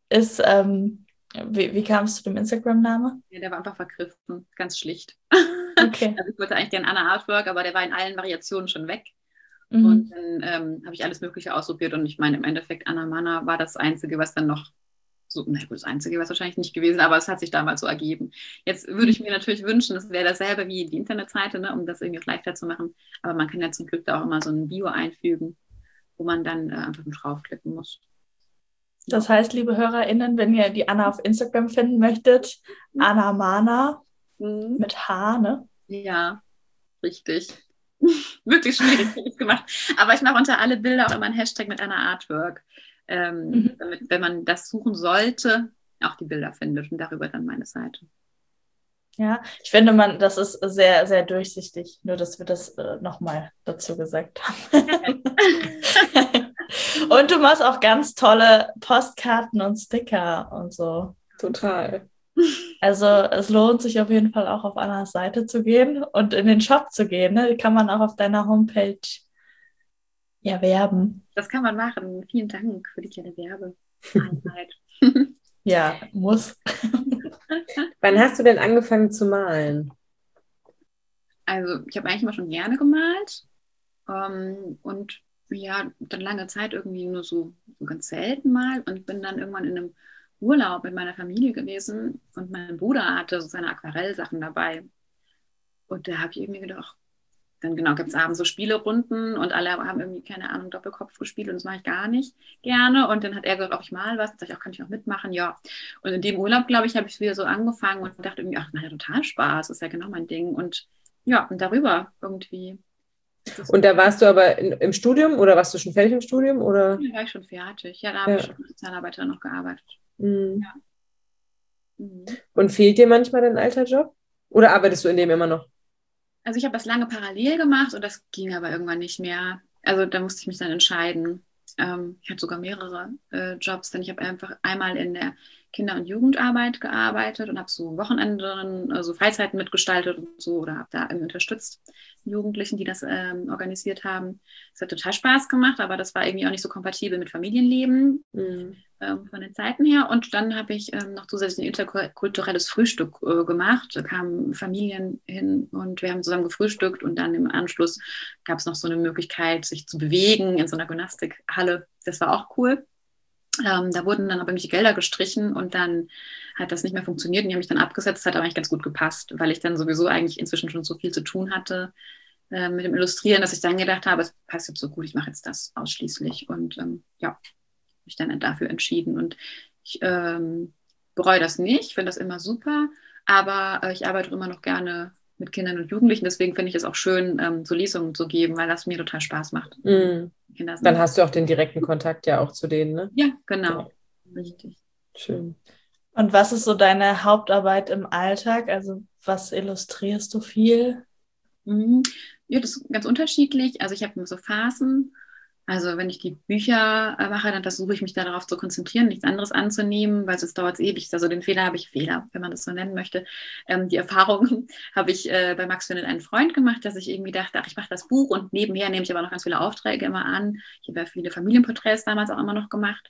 Wie kam es zu dem Instagram-Name? Ja, der war einfach vergriffen, ganz schlicht. Okay. Also ich wollte eigentlich gerne Anna Artwork, aber der war in allen Variationen schon weg. Mhm. Und dann habe ich alles Mögliche ausprobiert und ich meine, im Endeffekt Anna Mana war das Einzige, was dann noch so, na gut, das Einzige war es wahrscheinlich nicht gewesen, aber es hat sich damals so ergeben. Jetzt würde ich mir natürlich wünschen, es wäre dasselbe wie die Internetseite, ne, um das irgendwie auch leichter zu machen. Aber man kann ja zum Glück da auch immer so ein Bio einfügen, wo man dann einfach nur draufklicken muss. Das heißt, liebe HörerInnen, wenn ihr die Anna auf Instagram finden möchtet, Anna Mana mit H, ne? Ja, richtig. Wirklich schwierig gemacht. Aber ich mache unter alle Bilder auch immer einen Hashtag mit Anna Artwork. Damit, wenn man das suchen sollte, auch die Bilder findet und darüber dann meine Seite. Ja, ich finde, das ist sehr, sehr durchsichtig, nur dass wir das nochmal dazu gesagt haben. Und du machst auch ganz tolle Postkarten und Sticker und so. Total. Also es lohnt sich auf jeden Fall auch auf Annas Seite zu gehen und in den Shop zu gehen. Ne? Kann man auch auf deiner Homepage werben. Das kann man machen. Vielen Dank für die kleine Werbeeinheit. Ja, muss. Wann hast du denn angefangen zu malen? Also ich habe eigentlich immer schon gerne gemalt und ja, dann lange Zeit irgendwie nur so ganz selten mal und bin dann irgendwann in einem Urlaub mit meiner Familie gewesen und mein Bruder hatte so seine Aquarellsachen dabei. Und da habe ich irgendwie gedacht, dann genau gibt es abends so Spielerunden und alle haben irgendwie, keine Ahnung, Doppelkopf gespielt und das mache ich gar nicht gerne. Und dann hat er gesagt, auch ich mal was. Dann sag ich, auch kann ich auch mitmachen? Ja. Und in dem Urlaub, glaube ich, habe ich wieder so angefangen und dachte irgendwie, ach, macht ja total Spaß, das ist ja genau mein Ding. Und ja, und darüber irgendwie. Und da warst du aber im Studium oder warst du schon fertig im Studium? Oder? Da war ich schon fertig. Ja, da habe ich schon als Sozialarbeiterin noch gearbeitet. Mhm. Ja. Mhm. Und fehlt dir manchmal dein alter Job? Oder arbeitest du in dem immer noch? Also ich habe das lange parallel gemacht und das ging aber irgendwann nicht mehr. Also da musste ich mich dann entscheiden. Ich hatte sogar mehrere Jobs, denn ich habe einfach einmal in der Kinder- und Jugendarbeit gearbeitet und habe so Wochenenden, also Freizeiten mitgestaltet und so oder habe da irgendwie unterstützt Jugendlichen, die das organisiert haben. Das hat total Spaß gemacht, aber das war irgendwie auch nicht so kompatibel mit Familienleben von den Zeiten her. Und dann habe ich noch zusätzlich ein interkulturelles Frühstück gemacht. Da kamen Familien hin und wir haben zusammen gefrühstückt und dann im Anschluss gab es noch so eine Möglichkeit, sich zu bewegen in so einer Gymnastikhalle. Das war auch cool. Da wurden dann aber irgendwelche Gelder gestrichen und dann hat das nicht mehr funktioniert und die haben mich dann abgesetzt. Das hat aber eigentlich ganz gut gepasst, weil ich dann sowieso eigentlich inzwischen schon so viel zu tun hatte mit dem Illustrieren, dass ich dann gedacht habe, es passt jetzt so gut, ich mache jetzt das ausschließlich und ja, mich dann dafür entschieden und ich bereue das nicht, finde das immer super, aber ich arbeite immer noch gerne mit Kindern und Jugendlichen, deswegen finde ich es auch schön, so Lesungen zu geben, weil das mir total Spaß macht. Dann hast du auch den direkten Kontakt ja auch zu denen, ne? Ja, genau. Ja. Richtig. Schön. Und was ist so deine Hauptarbeit im Alltag? Also was illustrierst du viel? Ja, das ist ganz unterschiedlich. Also ich habe immer so Phasen. Also wenn ich die Bücher mache, dann versuche ich mich darauf zu konzentrieren, nichts anderes anzunehmen, weil sonst dauert es ewig. Also den Fehler, wenn man das so nennen möchte. Die Erfahrung habe ich bei Max findet einen Freund gemacht, dass ich irgendwie dachte, ach, ich mache das Buch und nebenher nehme ich aber noch ganz viele Aufträge immer an. Ich habe ja viele Familienporträts damals auch immer noch gemacht.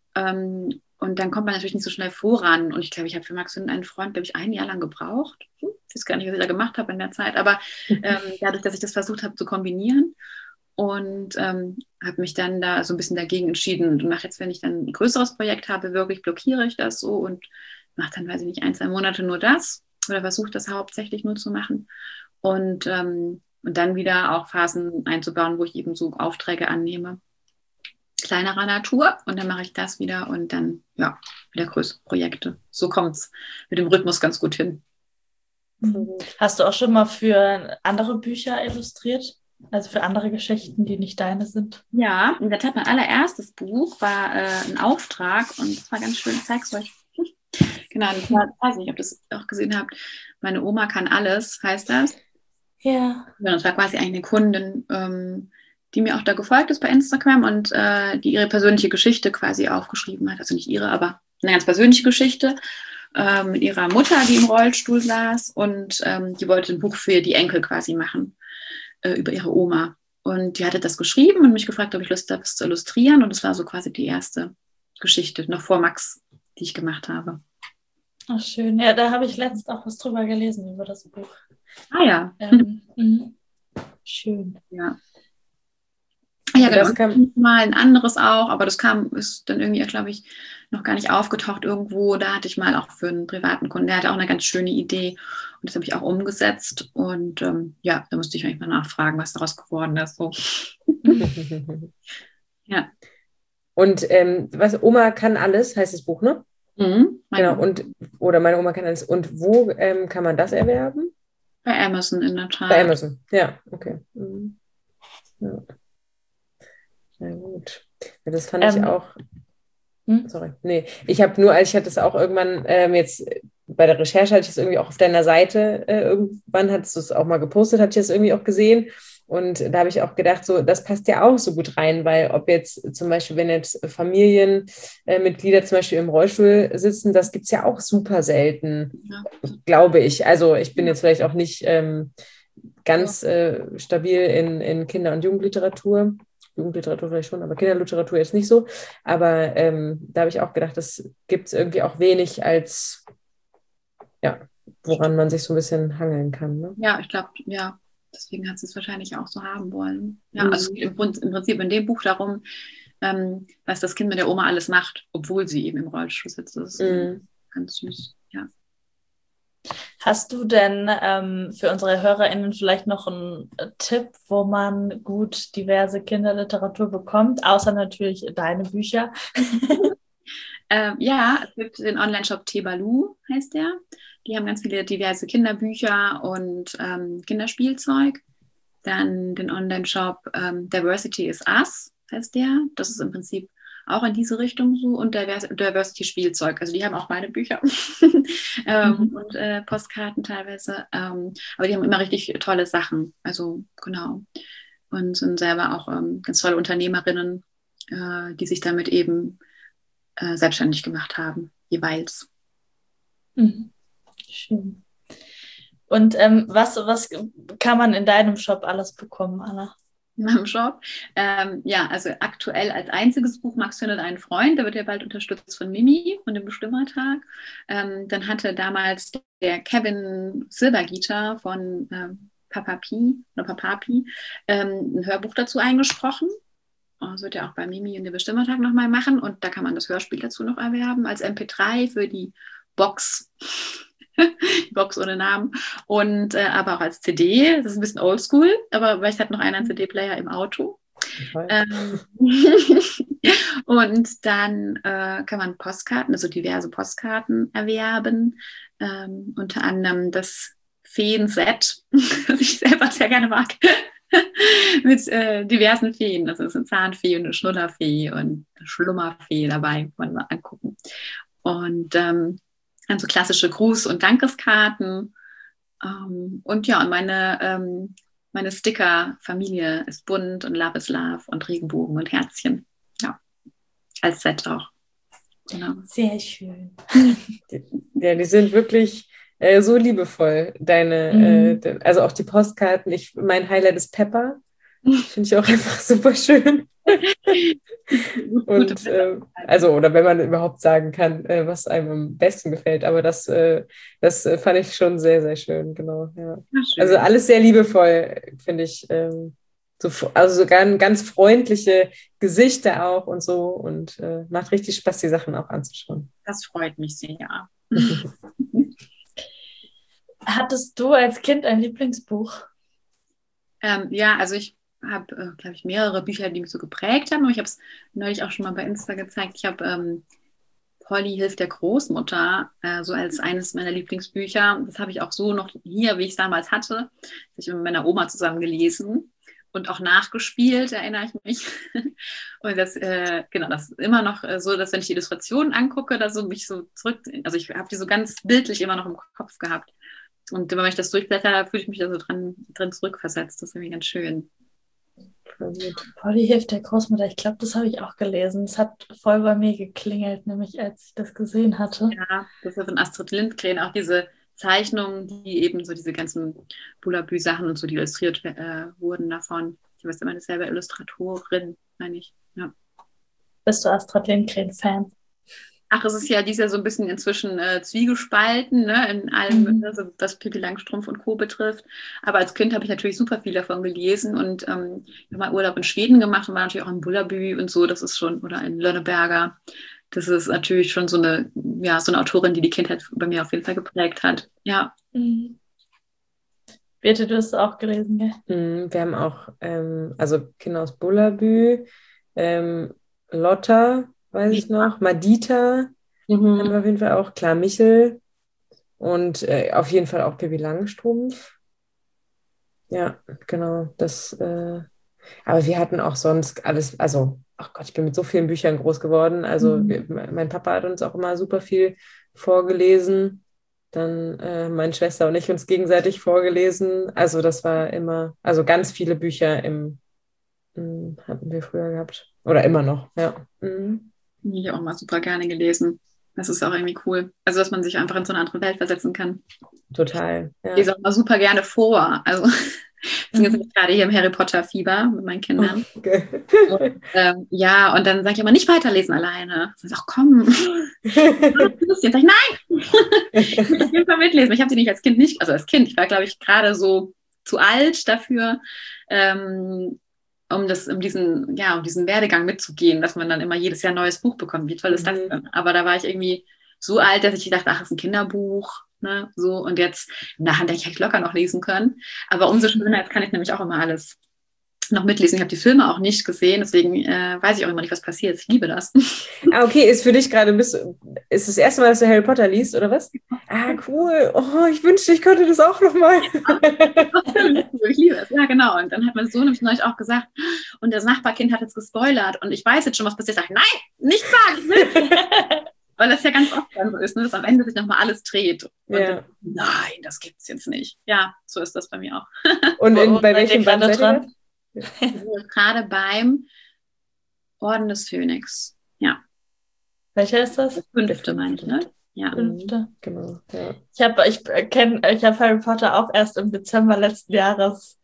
Und dann kommt man natürlich nicht so schnell voran. Und ich glaube, ich habe für Max findet einen Freund, glaube ich, 1 Jahr lang gebraucht. Ich weiß gar nicht, was ich da gemacht habe in der Zeit, aber dadurch, dass ich das versucht habe zu kombinieren, und habe mich dann da so ein bisschen dagegen entschieden und mache jetzt, wenn ich dann ein größeres Projekt habe, wirklich blockiere ich das so und mache dann, weiß ich nicht, 1, 2 Monate nur das oder versuche das hauptsächlich nur zu machen. Und dann wieder auch Phasen einzubauen, wo ich eben so Aufträge annehme. Kleinerer Natur und dann mache ich das wieder und dann, ja, wieder größere Projekte. So kommt es mit dem Rhythmus ganz gut hin. Hast du auch schon mal für andere Bücher illustriert? Also für andere Geschichten, die nicht deine sind? Ja, in der Tat, mein allererstes Buch war ein Auftrag und das war ganz schön, ich zeig's euch. Genau, das war, ich weiß nicht, ob ihr das auch gesehen habt. Meine Oma kann alles, heißt das. Ja. Ja, das war quasi eine Kundin, die mir auch da gefolgt ist bei Instagram und die ihre persönliche Geschichte quasi aufgeschrieben hat. Also nicht ihre, aber eine ganz persönliche Geschichte mit ihrer Mutter, die im Rollstuhl saß und die wollte ein Buch für die Enkel quasi machen über ihre Oma. Und die hatte das geschrieben und mich gefragt, ob ich Lust habe, das zu illustrieren. Und das war so quasi die erste Geschichte, noch vor Max, die ich gemacht habe. Ach, schön. Ja, da habe ich letztens auch was drüber gelesen, über das Buch. Ah ja. Schön. Ja. Ja, das genau. Mal ein anderes auch, aber das ist dann irgendwie, glaube ich, noch gar nicht aufgetaucht irgendwo. Da hatte ich mal auch für einen privaten Kunden, der hatte auch eine ganz schöne Idee und das habe ich auch umgesetzt. Und ja, da musste ich eigentlich mal nachfragen, was daraus geworden ist. So. Ja. Und was Oma kann alles, heißt das Buch, ne? Genau, oder meine Oma kann alles. Und wo kann man das erwerben? Bei Amazon in der Tat. Bei Amazon, ja, okay. Ja. Na gut. Ja, das fand ich auch. Sorry, nee. Ich hatte es auch irgendwann jetzt bei der Recherche, hatte ich es irgendwie auch auf deiner Seite, irgendwann hattest du es auch mal gepostet, hatte ich es irgendwie auch gesehen. Und da habe ich auch gedacht, so, das passt ja auch so gut rein, weil ob jetzt zum Beispiel, wenn jetzt Familienmitglieder zum Beispiel im Rollstuhl sitzen, das gibt es ja auch super selten, glaube ich. Also ich bin jetzt vielleicht auch nicht ganz stabil in Kinder- und Jugendliteratur. Jugendliteratur vielleicht schon, aber Kinderliteratur jetzt nicht so. Aber da habe ich auch gedacht, das gibt es irgendwie auch wenig als, ja, woran man sich so ein bisschen hangeln kann. Ne? Ja, ich glaube, ja. Deswegen hat sie es wahrscheinlich auch so haben wollen. Ja, also es geht im Prinzip in dem Buch darum, was das Kind mit der Oma alles macht, obwohl sie eben im Rollstuhl sitzt. Das ist ganz süß, ja. Hast du denn für unsere HörerInnen vielleicht noch einen Tipp, wo man gut diverse Kinderliteratur bekommt, außer natürlich deine Bücher? Ja, es gibt den Online-Shop Tebalu, heißt der. Die haben ganz viele diverse Kinderbücher und Kinderspielzeug. Dann den Online-Shop Diversity is Us, heißt der. Das ist im Prinzip auch in diese Richtung so. Und Diversity Spielzeug. Also die haben auch meine Bücher und Postkarten teilweise. Aber die haben immer richtig tolle Sachen. Also genau. Und sind selber auch ganz tolle Unternehmerinnen, die sich damit eben selbstständig gemacht haben, jeweils. Schön. Und was kann man in deinem Shop alles bekommen, Anna? In meinem Shop? Ja, also aktuell als einziges Buch Max findet einen Freund, der wird ja bald unterstützt von Mimi, von dem Bestimmertag. Dann hatte damals der Kevin Silbergitter von Papapi ein Hörbuch dazu eingesprochen. Das wird ja auch bei Mimi und dem Bestimmertag nochmal machen und da kann man das Hörspiel dazu noch erwerben als MP3 für die Box. Die Box ohne Namen und aber auch als CD, das ist ein bisschen oldschool, aber vielleicht hat noch einer einen CD-Player im Auto. Und dann kann man Postkarten, also diverse Postkarten erwerben, unter anderem das Feen-Set, das ich selber sehr gerne mag, mit diversen Feen, also es ist eine Zahnfee und eine Schnullerfee und eine Schlummerfee dabei, kann man mal angucken. Und dann so klassische Gruß- und Dankeskarten. Und ja, und meine Sticker-Familie ist bunt und Love is Love und Regenbogen und Herzchen. Ja, als Set auch. Genau. Sehr schön. Ja, die sind wirklich so liebevoll, also auch die Postkarten. Mein Highlight ist Pepper. Finde ich auch einfach super schön. Und oder wenn man überhaupt sagen kann, was einem am besten gefällt, aber das fand ich schon sehr, sehr schön, genau. Ja. Also alles sehr liebevoll, finde ich. Also sogar ganz freundliche Gesichter auch und so und macht richtig Spaß, die Sachen auch anzuschauen. Das freut mich sehr. Hattest du als Kind ein Lieblingsbuch? Ja, also ich habe, glaube ich, mehrere Bücher, die mich so geprägt haben. Aber ich habe es neulich auch schon mal bei Insta gezeigt. Ich habe Polly hilft der Großmutter, so als eines meiner Lieblingsbücher. Das habe ich auch so noch hier, wie ich es damals hatte. Das habe ich mit meiner Oma zusammen gelesen und auch nachgespielt, erinnere ich mich. Und das, genau, das ist immer noch so, dass wenn ich die Illustrationen angucke, dass so mich so zurück, also ich habe die so ganz bildlich immer noch im Kopf gehabt. Und wenn ich das durchblätter, fühle ich mich da so drin zurückversetzt. Das ist irgendwie ganz schön. Polly hilft der Großmutter. Ich glaube, das habe ich auch gelesen. Es hat voll bei mir geklingelt, nämlich als ich das gesehen hatte. Ja, das ist von Astrid Lindgren, auch diese Zeichnungen, die eben so diese ganzen Bullabü-Sachen und so, die illustriert wurden davon. Ich weiß immer, das selber Illustratorin, meine ich. Ja. Bist du Astrid Lindgren-Fan? Ach, es ist ja, die ist ja so ein bisschen inzwischen zwiegespalten, ne, in allem, also, was Pippi Langstrumpf und Co. betrifft. Aber als Kind habe ich natürlich super viel davon gelesen und ich habe mal Urlaub in Schweden gemacht und war natürlich auch in Bullabü und so, das ist schon, oder in Lönneberger. Das ist natürlich schon so eine Autorin, die Kindheit bei mir auf jeden Fall geprägt hat. Ja. Birte, du hast es auch gelesen, gell? Wir haben auch, also Kinder aus Bullabü, Lotta, weiß ich noch, Madita haben wir auf jeden Fall auch, klar, Michel und auf jeden Fall auch Pippi Langstrumpf. Ja, genau, das, aber wir hatten auch sonst alles, also, ach Gott, ich bin mit so vielen Büchern groß geworden, also mein Papa hat uns auch immer super viel vorgelesen, dann meine Schwester und ich uns gegenseitig vorgelesen, also das war immer, also ganz viele Bücher hatten wir früher gehabt, oder immer noch, ja. Die ich auch mal super gerne gelesen. Das ist auch irgendwie cool. Also, dass man sich einfach in so eine andere Welt versetzen kann. Total. Ja. Ich lese auch mal super gerne vor. Also, ich bin jetzt gerade hier im Harry Potter-Fieber mit meinen Kindern. Okay. Und, ja, und dann sage ich immer, nicht weiterlesen alleine. Ich sage, komm. Jetzt sage ich, nein! Ich will auf jeden Fall mitlesen. Ich habe die nicht als Kind nicht, also als Kind, ich war, glaube ich, gerade so zu alt dafür, um diesen Werdegang mitzugehen, dass man dann immer jedes Jahr ein neues Buch bekommt. Wie toll ist das denn? Aber da war ich irgendwie so alt, dass ich dachte, ach, das ist ein Kinderbuch, ne, so. Und jetzt, nachher hätte ich locker noch lesen können. Aber umso schöner, jetzt kann ich nämlich auch immer alles noch mitlesen. Ich habe die Filme auch nicht gesehen, deswegen weiß ich auch immer nicht, was passiert. Ich liebe das. Ah, okay, ist für dich gerade, ist das erste Mal, dass du Harry Potter liest, oder was? Ah, cool. Oh, ich wünschte, ich könnte das auch nochmal. Ich liebe es, ja, genau. Und dann hat mein Sohn nämlich neulich auch gesagt, und das Nachbarkind hat jetzt gespoilert und ich weiß jetzt schon, was passiert. Sag ich, nein, nicht sagen. Weil das ja ganz oft dann so ist, ne, dass am Ende sich nochmal alles dreht. Und dann, nein, das gibt's jetzt nicht. Ja, so ist das bei mir auch. Und bei welchem Band seid ihr? Gerade beim Orden des Phönix. Ja. Welcher ist das? Der 5. meine ich, ne? Ja. 5. Genau. Ja. Ich hab Harry Potter auch erst im Dezember letzten Jahres.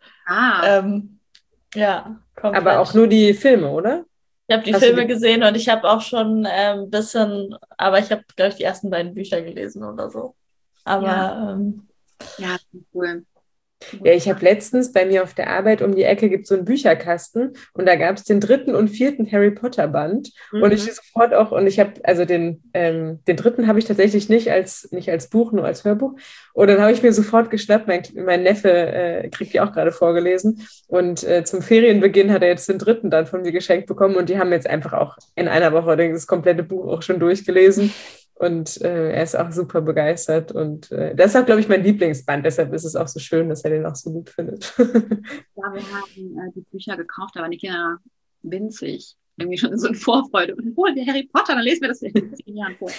Ja, komplett. Aber auch nur die Filme, oder? Ich habe die Filme gesehen und ich habe auch schon ein bisschen, aber ich habe, glaube ich, die ersten beiden Bücher gelesen oder so. Aber ja, cool. Ja, ich habe letztens bei mir auf der Arbeit um die Ecke gibt es so einen Bücherkasten und da gab es den 3. und 4. Harry Potter Band und ich sofort auch, und ich habe, also den 3. habe ich tatsächlich nicht als Buch, nur als Hörbuch und dann habe ich mir sofort geschnappt, mein Neffe kriegt die auch gerade vorgelesen und zum Ferienbeginn hat er jetzt den 3. dann von mir geschenkt bekommen und die haben jetzt einfach auch in einer Woche das komplette Buch auch schon durchgelesen. Und er ist auch super begeistert. Und das ist auch, glaube ich, mein Lieblingsband. Deshalb ist es auch so schön, dass er den auch so gut findet. Ja, wir haben die Bücher gekauft, da waren die Kinder winzig. Irgendwie schon so in Vorfreude. Und holen wir Harry Potter, dann lesen wir das in 10 Jahren vor.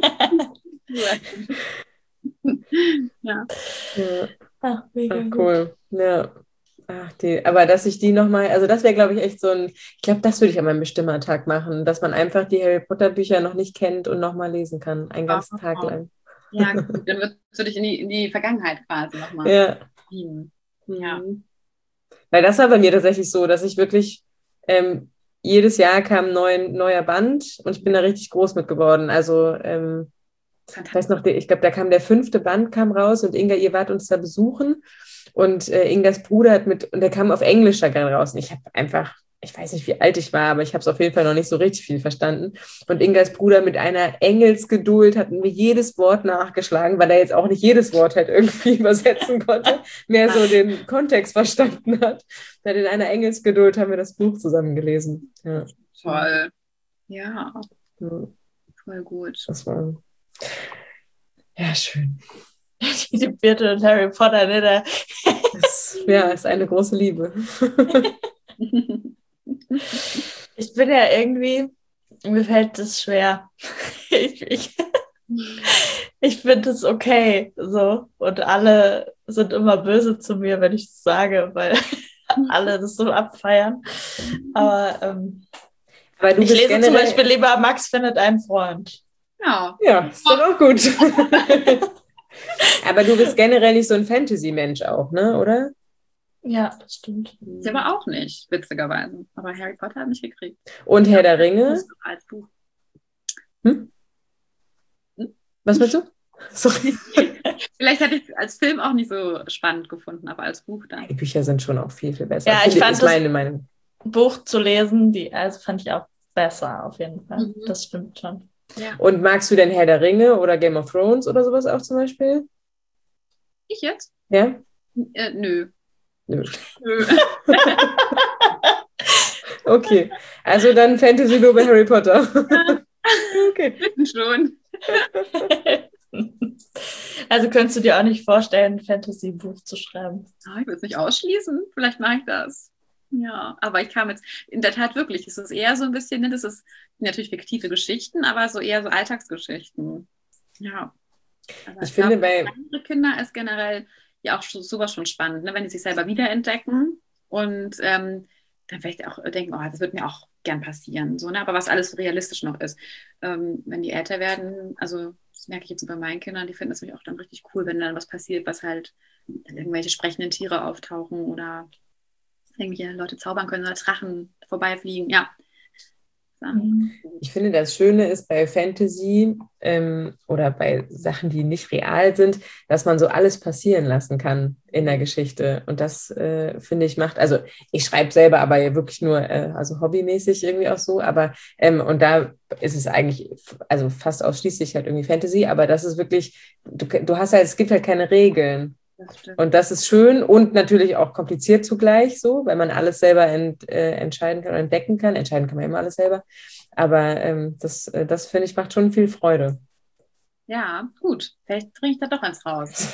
Ja. Ach, mega cool. Ja. Ach, aber dass ich die nochmal, also das wäre, glaube ich, echt so ich glaube, das würde ich an meinem Bestimmertag machen, dass man einfach die Harry Potter Bücher noch nicht kennt und nochmal lesen kann, einen ganzen Tag lang. Ja, gut, dann wirst du dich in die Vergangenheit quasi nochmal ziehen. Ja. Weil das war bei mir tatsächlich so, dass ich wirklich jedes Jahr kam ein neuer Band und ich bin da richtig groß mit geworden. Also ich weiß noch, ich glaube, da kam der 5. Band kam raus und Inga, ihr wart uns da besuchen. Und Ingas Bruder und der kam auf Englisch da gerade raus. Und ich habe einfach ich weiß nicht, wie alt ich war, aber ich habe es auf jeden Fall noch nicht so richtig viel verstanden. Und Ingas Bruder mit einer Engelsgeduld hat mir jedes Wort nachgeschlagen, weil er jetzt auch nicht jedes Wort halt irgendwie übersetzen konnte, mehr so den Kontext verstanden hat. Und in einer Engelsgeduld haben wir das Buch zusammen gelesen. Ja. Toll. Ja, Ja, voll gut. das war ja schön. Die Birte und Harry Potter, ne? Ist eine große Liebe. Ich bin ja irgendwie, mir fällt das schwer. Ich finde es okay, so. Und alle sind immer böse zu mir, wenn ich das sage, weil alle das so abfeiern. Aber du ich bist lese zum Beispiel lieber Max findet einen Freund. Ja, ist dann auch gut. Aber du bist generell nicht so ein Fantasy-Mensch auch, ne, oder? Ja, das stimmt. ich aber auch nicht, witzigerweise. Aber Harry Potter hat mich gekriegt. Und Herr der Ringe? Das als Buch. Was willst du? Sorry. Vielleicht hätte ich es als Film auch nicht so spannend gefunden, aber als Buch dann. Die Bücher sind schon auch viel, viel besser. Ja, ich fand ist meine Meinung. Buch zu lesen, also fand ich auch besser auf jeden Fall. Mhm. Das stimmt schon. Ja. Und magst du denn Herr der Ringe oder Game of Thrones oder sowas auch zum Beispiel? Ich jetzt? Ja? Nö. Nö. Nö. Okay, also dann Fantasy nur bei Harry Potter. Okay. Schon. Also könntest du dir auch nicht vorstellen, ein Fantasy-Buch zu schreiben? Ich will es nicht ausschließen. Vielleicht mache ich das. Ja, aber ich kam jetzt, in der Tat wirklich, es ist eher so ein bisschen, ne, das ist natürlich fiktive Geschichten, aber so eher so Alltagsgeschichten. Ja. Aber Ich finde, bei andere Kinder ist generell ja auch sowas schon spannend, ne, wenn die sich selber wiederentdecken und dann vielleicht auch denken, oh, das wird mir auch gern passieren. So, ne? Aber was alles so realistisch noch ist. Wenn die älter werden, also das merke ich jetzt bei meinen Kindern, die finden das nämlich auch dann richtig cool, wenn dann was passiert, was halt dann irgendwelche sprechenden Tiere auftauchen oder irgendwelche Leute zaubern können oder Drachen vorbeifliegen. Ja. Ich finde, das Schöne ist bei Fantasy oder bei Sachen, die nicht real sind, dass man so alles passieren lassen kann in der Geschichte. Und das, finde ich, macht, also ich schreibe selber aber wirklich nur, also hobbymäßig irgendwie auch so, aber und da ist es eigentlich, also fast ausschließlich halt irgendwie Fantasy, aber das ist wirklich, du hast halt, es gibt halt keine Regeln. Und das ist schön und natürlich auch kompliziert zugleich so, weil man alles selber entscheiden kann oder entdecken kann. Entscheiden kann man immer alles selber. Aber das finde ich, macht schon viel Freude. Ja, gut. Vielleicht bringe ich da doch eins raus.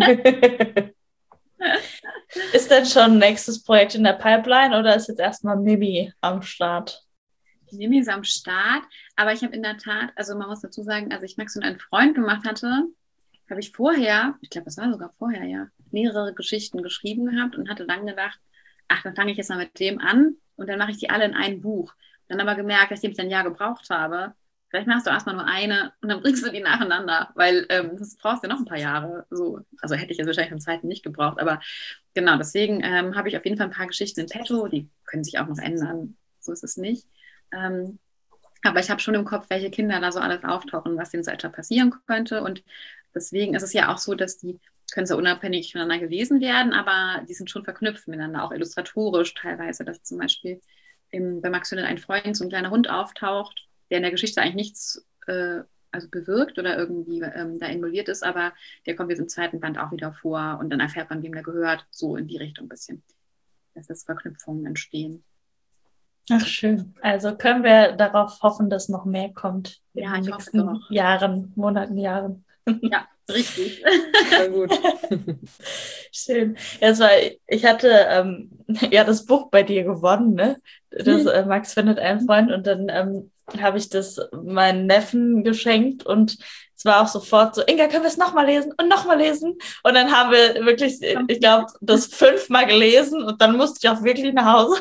Ist denn schon ein nächstes Projekt in der Pipeline oder ist jetzt erstmal Mimi am Start? Mimi ist am Start, aber ich habe in der Tat, also man muss dazu sagen, als ich Max und einen Freund gemacht hatte, habe ich vorher, ich glaube, das war sogar vorher, ja, mehrere Geschichten geschrieben gehabt und hatte dann gedacht, ach, dann fange ich jetzt mal mit dem an und dann mache ich die alle in ein Buch. Dann aber gemerkt, dass ich ein Jahr gebraucht habe. Vielleicht machst du erstmal nur eine und dann bringst du die nacheinander, weil das brauchst du ja noch ein paar Jahre. So. Also hätte ich jetzt wahrscheinlich im zweiten nicht gebraucht, aber genau, deswegen habe ich auf jeden Fall ein paar Geschichten in petto, die können sich auch noch ändern, so ist es nicht. Aber ich habe schon im Kopf, welche Kinder da so alles auftauchen, was denen so etwa passieren könnte und deswegen ist es ja auch so, dass die können so unabhängig voneinander gelesen werden, aber die sind schon verknüpft miteinander, auch illustratorisch teilweise, dass zum Beispiel bei Max findet ein Freund so ein kleiner Hund auftaucht, der in der Geschichte eigentlich nichts also bewirkt oder irgendwie da involviert ist, aber der kommt jetzt im zweiten Band auch wieder vor und dann erfährt man, wem der gehört, so in die Richtung ein bisschen, dass das Verknüpfungen entstehen. Ach, schön. Also können wir darauf hoffen, dass noch mehr kommt in Ja, den ich nächsten hoffe doch. Jahren, Monaten, Jahren. Ja, richtig. Voll gut. Schön. Ich hatte ja das Buch bei dir gewonnen, ne? Das Max findet einen Freund und dann habe ich das meinen Neffen geschenkt und es war auch sofort so, Inga, können wir es nochmal lesen und nochmal lesen? Und dann haben wir wirklich, ich glaube, das 5-mal gelesen und dann musste ich auch wirklich nach Hause.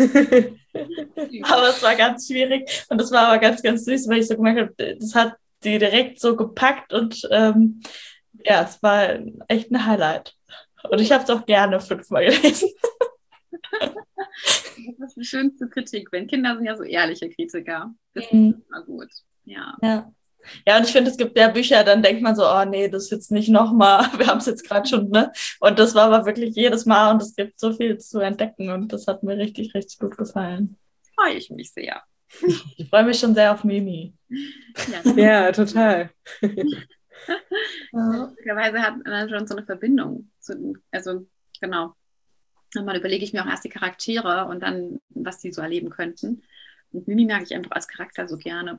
Aber es war ganz schwierig und das war aber ganz, ganz süß, weil ich so gemerkt habe, das hat die direkt so gepackt und ja, es war echt ein Highlight. Und ich habe es auch gerne 5-mal gelesen. Das ist die schönste Kritik, wenn Kinder sind ja so ehrliche Kritiker. Das ist immer gut. Ja. Ja, Ja, und ich finde, es gibt ja Bücher, dann denkt man so, oh nee, das ist jetzt nicht nochmal, wir haben es jetzt gerade schon, ne? Und das war aber wirklich jedes Mal und es gibt so viel zu entdecken und das hat mir richtig, richtig gut gefallen. Freue ich mich sehr. Ich freue mich schon sehr auf Mimi. Ja, total. Möglicherweise hat man schon so eine Verbindung. Also, genau. Dann überlege ich mir auch erst die Charaktere und dann, was die so erleben könnten. Und Mimi mag ich einfach als Charakter so gerne.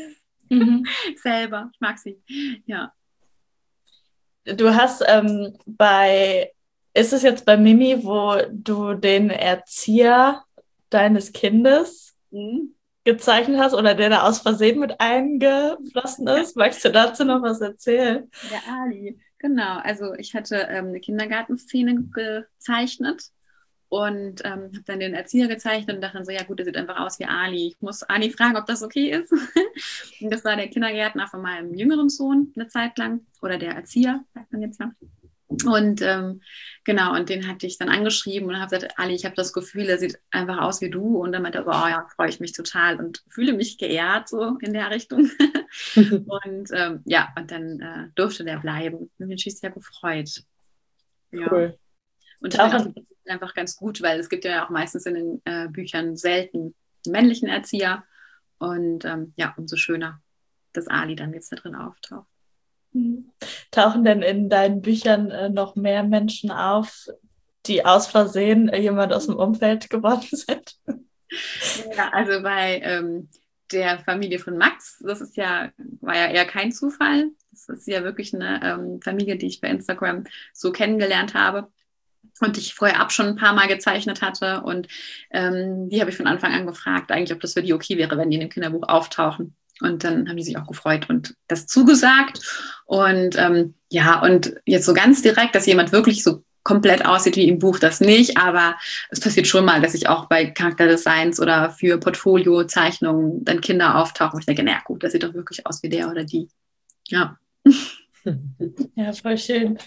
Selber. Ich mag sie. Ja. Du hast ist es jetzt bei Mimi, wo du den Erzieher deines Kindes gezeichnet hast oder der da aus Versehen mit eingeflossen ist? Magst du dazu noch was erzählen? Der Ali, genau. Also ich hatte eine Kindergartenszene gezeichnet und habe dann den Erzieher gezeichnet und dachte dann so, ja gut, der sieht einfach aus wie Ali. Ich muss Ali fragen, ob das okay ist. Und das war der Kindergärtner von meinem jüngeren Sohn eine Zeit lang oder der Erzieher, sagt man jetzt ja. Und genau, und den hatte ich dann angeschrieben und habe gesagt, Ali, ich habe das Gefühl, er sieht einfach aus wie du. Und dann meinte er, oh ja, freue ich mich total und fühle mich geehrt, so in der Richtung. Und ja, und dann durfte der bleiben. Ich bin mich sehr gefreut. Ja. Cool. Und das ist einfach ganz gut, weil es gibt ja auch meistens in den Büchern selten männlichen Erzieher. Und ja, umso schöner, dass Ali dann jetzt da drin auftaucht. Tauchen denn in deinen Büchern noch mehr Menschen auf, die aus Versehen jemand aus dem Umfeld geworden sind? Ja, also bei der Familie von Max, war ja eher kein Zufall. Das ist ja wirklich eine Familie, die ich bei Instagram so kennengelernt habe und ich vorher schon ein paar Mal gezeichnet hatte. Und die habe ich von Anfang an gefragt, eigentlich, ob das für die okay wäre, wenn die in dem Kinderbuch auftauchen. Und dann haben die sich auch gefreut und das zugesagt. Und ja, und jetzt so ganz direkt, dass jemand wirklich so komplett aussieht wie im Buch, das nicht. Aber es passiert schon mal, dass ich auch bei Charakterdesigns oder für Portfoliozeichnungen dann Kinder auftauchen. Und ich denke, naja gut, das sieht doch wirklich aus wie der oder die. Ja. Ja, voll schön.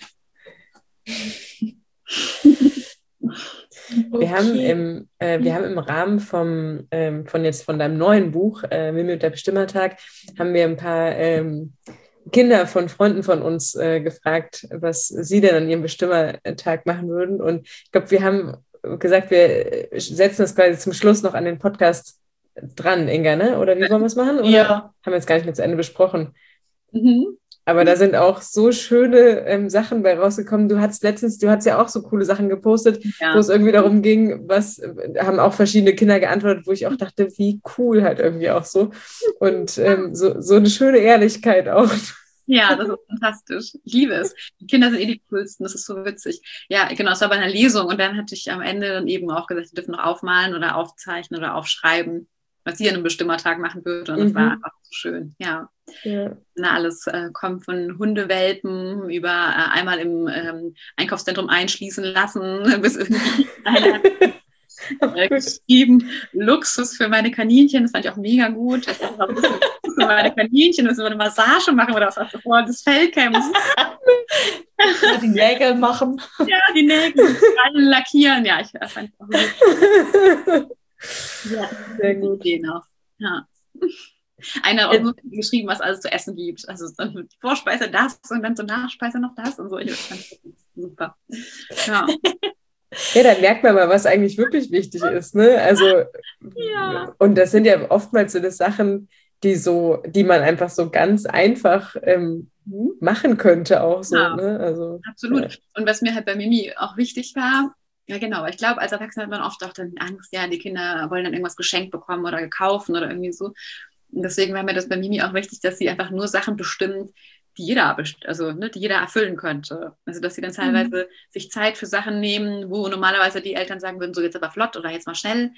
Wir haben im Rahmen von deinem neuen Buch, Mimi und der Bestimmertag, haben wir ein paar Kinder von Freunden von uns gefragt, was sie denn an ihrem Bestimmertag machen würden. Und ich glaube, wir haben gesagt, wir setzen das quasi zum Schluss noch an den Podcast dran, Inga, ne? Oder wie wollen wir es machen? Oder ja. Haben wir jetzt gar nicht mehr zu Ende besprochen. Aber da sind auch so schöne Sachen bei rausgekommen. Du hast ja auch so coole Sachen gepostet, wo es irgendwie darum ging, haben auch verschiedene Kinder geantwortet, wo ich auch dachte, wie cool halt irgendwie auch so. Und so eine schöne Ehrlichkeit auch. Ja, das ist fantastisch. Ich liebe es. Die Kinder sind die coolsten, das ist so witzig. Ja, genau, es war bei einer Lesung und dann hatte ich am Ende dann eben auch gesagt, sie dürfen noch aufmalen oder aufzeichnen oder aufschreiben, was sie an einem Bestimmertag machen würde. Und das war einfach so schön, ja. Na, alles kommt von Hundewelpen über einmal im Einkaufszentrum einschließen lassen, bis irgendwie geschrieben, Luxus für meine Kaninchen, das fand ich auch mega gut. Das war ein bisschen für meine Kaninchen, müssen wir eine Massage machen oder was davor, das Fell kämmen. Ja, die Nägel machen. Ja, die Nägel lackieren. Ja, ich fand es auch gut. Ja, sehr gut. Ja. Einer hat auch geschrieben, was alles zu essen gibt. Also dann die Vorspeise das und dann zur Nachspeise noch das und so. Ich fand das super. Ja. Ja, da merkt man mal, was eigentlich wirklich wichtig ist, ne? Also, ja. Und das sind ja oftmals so die Sachen, die man einfach so ganz einfach machen könnte auch so, ja. Ne? Also, absolut. Ja. Und was mir halt bei Mimi auch wichtig war, ja genau, ich glaube, als Erwachsener hat man oft auch dann Angst, ja, die Kinder wollen dann irgendwas geschenkt bekommen oder kaufen oder irgendwie so. Und deswegen war mir das bei Mimi auch wichtig, dass sie einfach nur Sachen bestimmt, die jeder erfüllen könnte. Also dass sie dann teilweise sich Zeit für Sachen nehmen, wo normalerweise die Eltern sagen würden, so jetzt aber flott oder jetzt mal schnell.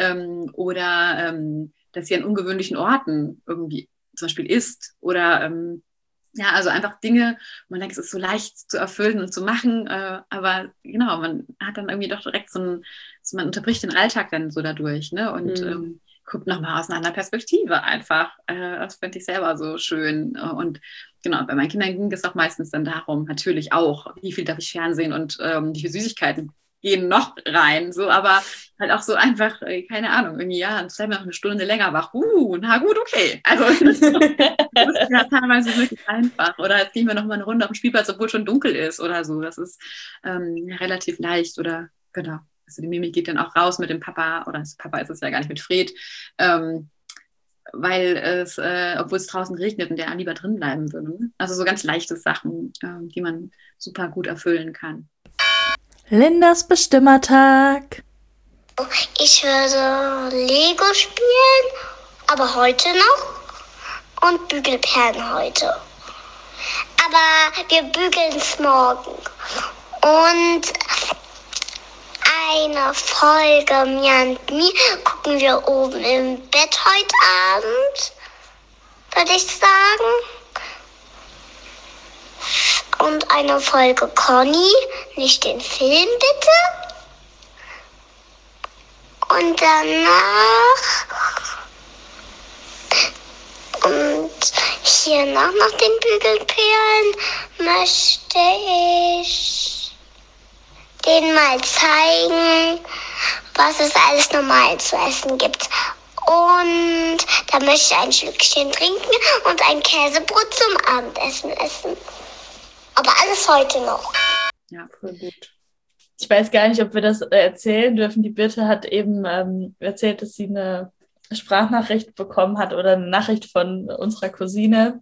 Oder dass sie an ungewöhnlichen Orten irgendwie zum Beispiel isst. Oder ja, also einfach Dinge, man denkt, es ist so leicht zu erfüllen und zu machen, aber genau, man hat dann irgendwie doch direkt man unterbricht den Alltag dann so dadurch, ne? Und guckt nochmal aus einer anderen Perspektive einfach. Das finde ich selber so schön. Und genau, bei meinen Kindern ging es auch meistens dann darum, natürlich auch, wie viel darf ich Fernsehen und wie viele Süßigkeiten gehen noch rein. So, aber halt auch so einfach, keine Ahnung, irgendwie, ja, dann bleiben wir noch eine Stunde länger wach. Na gut, okay. Also das ist ja teilweise wirklich einfach. Oder jetzt gehen wir noch mal eine Runde auf den Spielplatz, obwohl schon dunkel ist oder so. Das ist relativ leicht. Oder genau. Also die Mimi geht dann auch raus mit dem Papa, oder das Papa ist es ja gar nicht, mit Fred, weil es, obwohl es draußen regnet und der lieber drin bleiben würde. Also so ganz leichte Sachen, die man super gut erfüllen kann. Lindas Bestimmertag. Ich würde Lego spielen, aber heute noch. Und Bügelperlen heute. Aber wir bügeln es morgen. Und eine Folge Mir und Me gucken wir oben im Bett heute Abend, würde ich sagen. Und eine Folge Conny, nicht den Film bitte. Und danach und hier nach den Bügelperlen möchte ich denen mal zeigen, was es alles normal zu essen gibt. Und da möchte ich ein Schlückchen trinken und ein Käsebrot zum Abendessen essen. Aber alles heute noch. Ja, voll gut. Ich weiß gar nicht, ob wir das erzählen dürfen. Die Birte hat eben erzählt, dass sie eine Sprachnachricht bekommen hat oder eine Nachricht von unserer Cousine.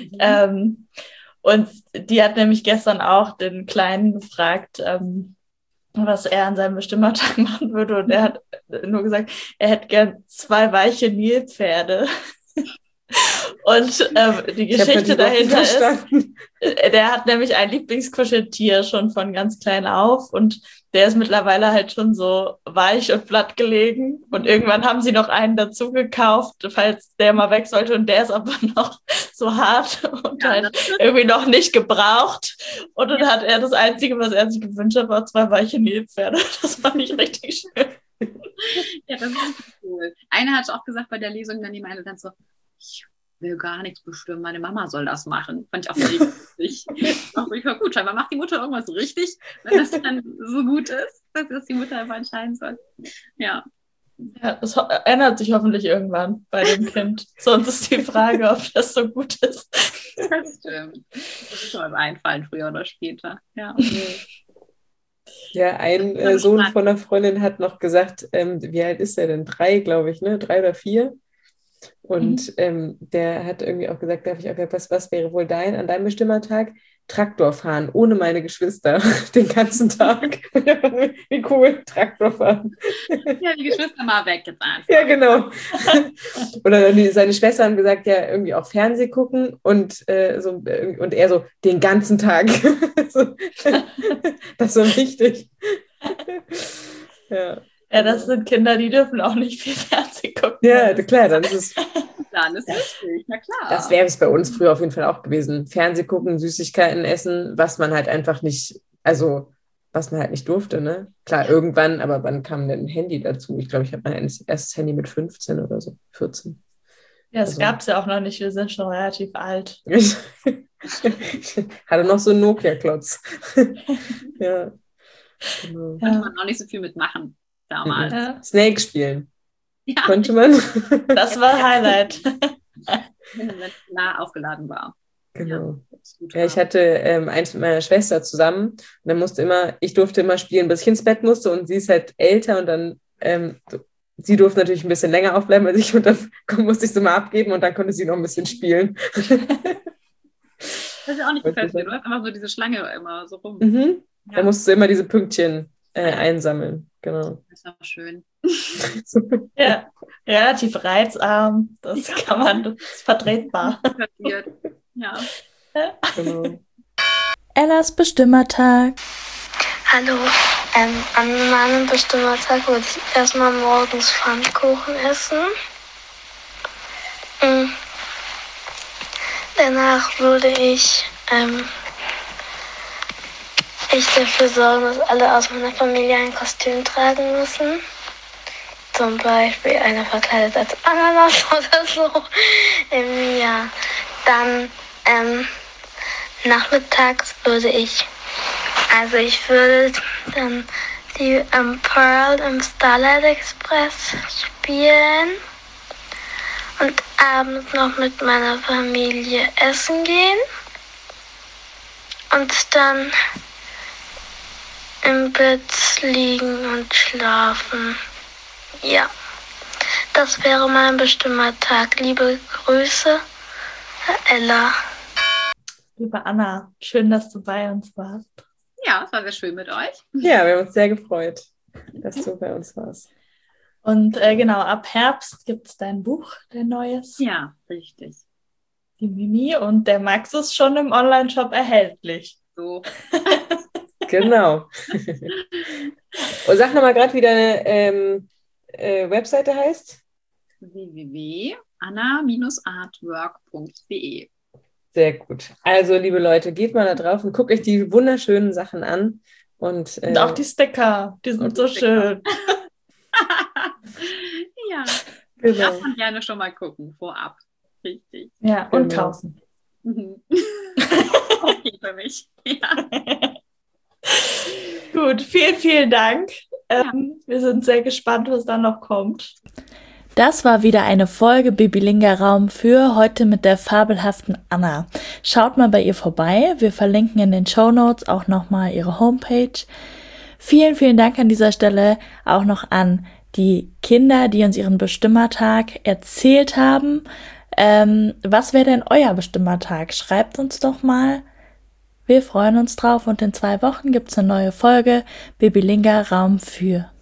Und die hat nämlich gestern auch den Kleinen gefragt, was er an seinem Bestimmertag machen würde. Und er hat nur gesagt, er hätte gern 2 weiche Nilpferde. Und die Geschichte dahinter ist, der hat nämlich ein Lieblingskuscheltier schon von ganz klein auf und der ist mittlerweile halt schon so weich und platt gelegen und irgendwann haben sie noch einen dazu gekauft, falls der mal weg sollte und der ist aber noch so hart und halt irgendwie noch nicht gebraucht und dann hat er das Einzige, was er sich gewünscht hat, war 2 weiche Nilpferde. Das fand ich richtig schön. Ja, das ist cool. Einer hat auch gesagt bei der Lesung, dann die meinte dann so, ich will gar nichts bestimmen, meine Mama soll das machen. Fand ich auch richtig lustig. Ich war gut, scheinbar macht die Mutter irgendwas richtig, wenn das dann so gut ist, dass das die Mutter einfach entscheiden soll. Ja. Ja, das ändert sich hoffentlich irgendwann bei dem Kind. Sonst ist die Frage, ob das so gut ist. Das stimmt. Das ist schon was einfallen, früher oder später. Ja, okay. Ja, ein Sohn von einer Freundin hat noch gesagt, wie alt ist er denn? 3, glaube ich, ne? 3 oder 4. Und der hat irgendwie auch gesagt, was wäre wohl an deinem Bestimmertag? Traktor fahren, ohne meine Geschwister, den ganzen Tag. Wie cool, Traktor fahren. Ja, die Geschwister mal weg jetzt einfach. Ja, genau. Oder seine Schwestern haben gesagt, ja, irgendwie auch Fernseh gucken und und er so, den ganzen Tag. Das ist so wichtig. Ja. Ja, das sind Kinder, die dürfen auch nicht viel Fernsehen gucken. Ja, klar, dann ist es. Dann ist richtig, na klar. Das wäre es bei uns früher auf jeden Fall auch gewesen. Fernseh gucken, Süßigkeiten essen, was man halt einfach nicht, also was man halt nicht durfte, ne? Klar, irgendwann, aber wann kam denn ein Handy dazu? Ich glaube, ich habe mein erstes Handy mit 15 oder so, 14. Ja, das gab es ja auch noch nicht, wir sind schon relativ alt. Hatte noch so einen Nokia-Klotz. Ja. Genau. Konnte man noch nicht so viel mitmachen damals. Ja. Snake spielen. Ja. Konnte man? Das war Highlight. Wenn es nah aufgeladen war. Genau. Ja, ich hatte eins mit meiner Schwester zusammen und dann ich durfte immer spielen, bis ich ins Bett musste und sie ist halt älter und dann sie durfte natürlich ein bisschen länger aufbleiben als ich und dann musste ich sie mal abgeben und dann konnte sie noch ein bisschen spielen. Das ist ja auch nicht gefällt mir. Du hast einfach so diese Schlange immer so rum. Mhm. Ja. Da musst du immer diese Pünktchen einsammeln. Genau. Das war schön. Ja, relativ reizarm. Das kann man, das ist vertretbar. Ja. Genau. Ellas Bestimmertag. Hallo, an meinem Bestimmertag würde ich erstmal morgens Pfannkuchen essen. Danach würde ich dafür sorgen, dass alle aus meiner Familie ein Kostüm tragen müssen. Zum Beispiel einer verkleidet als Ananas oder so. Ja, dann nachmittags würde ich würde dann die Pearl im Starlight Express spielen und abends noch mit meiner Familie essen gehen und dann im Bett liegen und schlafen. Ja, das wäre mein bestimmter Tag. Liebe Grüße, Ella. Liebe Anna, schön, dass du bei uns warst. Ja, es war sehr schön mit euch. Ja, wir haben uns sehr gefreut, dass du bei uns warst. Und genau, ab Herbst gibt es dein Buch, dein neues. Ja, richtig. Die Mimi und der Max ist schon im Online-Shop erhältlich. So. Genau. Und sag nochmal gerade, wie deine Webseite heißt. www.anna-artwork.de. Sehr gut. Also, liebe Leute, geht mal da drauf und guckt euch die wunderschönen Sachen an. Und auch die Sticker, die sind so schön. Ja, genau. Darf man gerne schon mal gucken, vorab. Richtig. Ja, und kaufen. Okay, für mich. Ja. Gut, vielen, vielen Dank. Wir sind sehr gespannt, was da noch kommt. Das war wieder eine Folge Bibilinga Raum für heute mit der fabelhaften Anna. Schaut mal bei ihr vorbei. Wir verlinken in den Shownotes auch nochmal ihre Homepage. Vielen, vielen Dank an dieser Stelle auch noch an die Kinder, die uns ihren Bestimmertag erzählt haben. Was wäre denn euer Bestimmertag? Schreibt uns doch mal. Wir freuen uns drauf und in 2 Wochen gibt's eine neue Folge Bibilinga Raum für.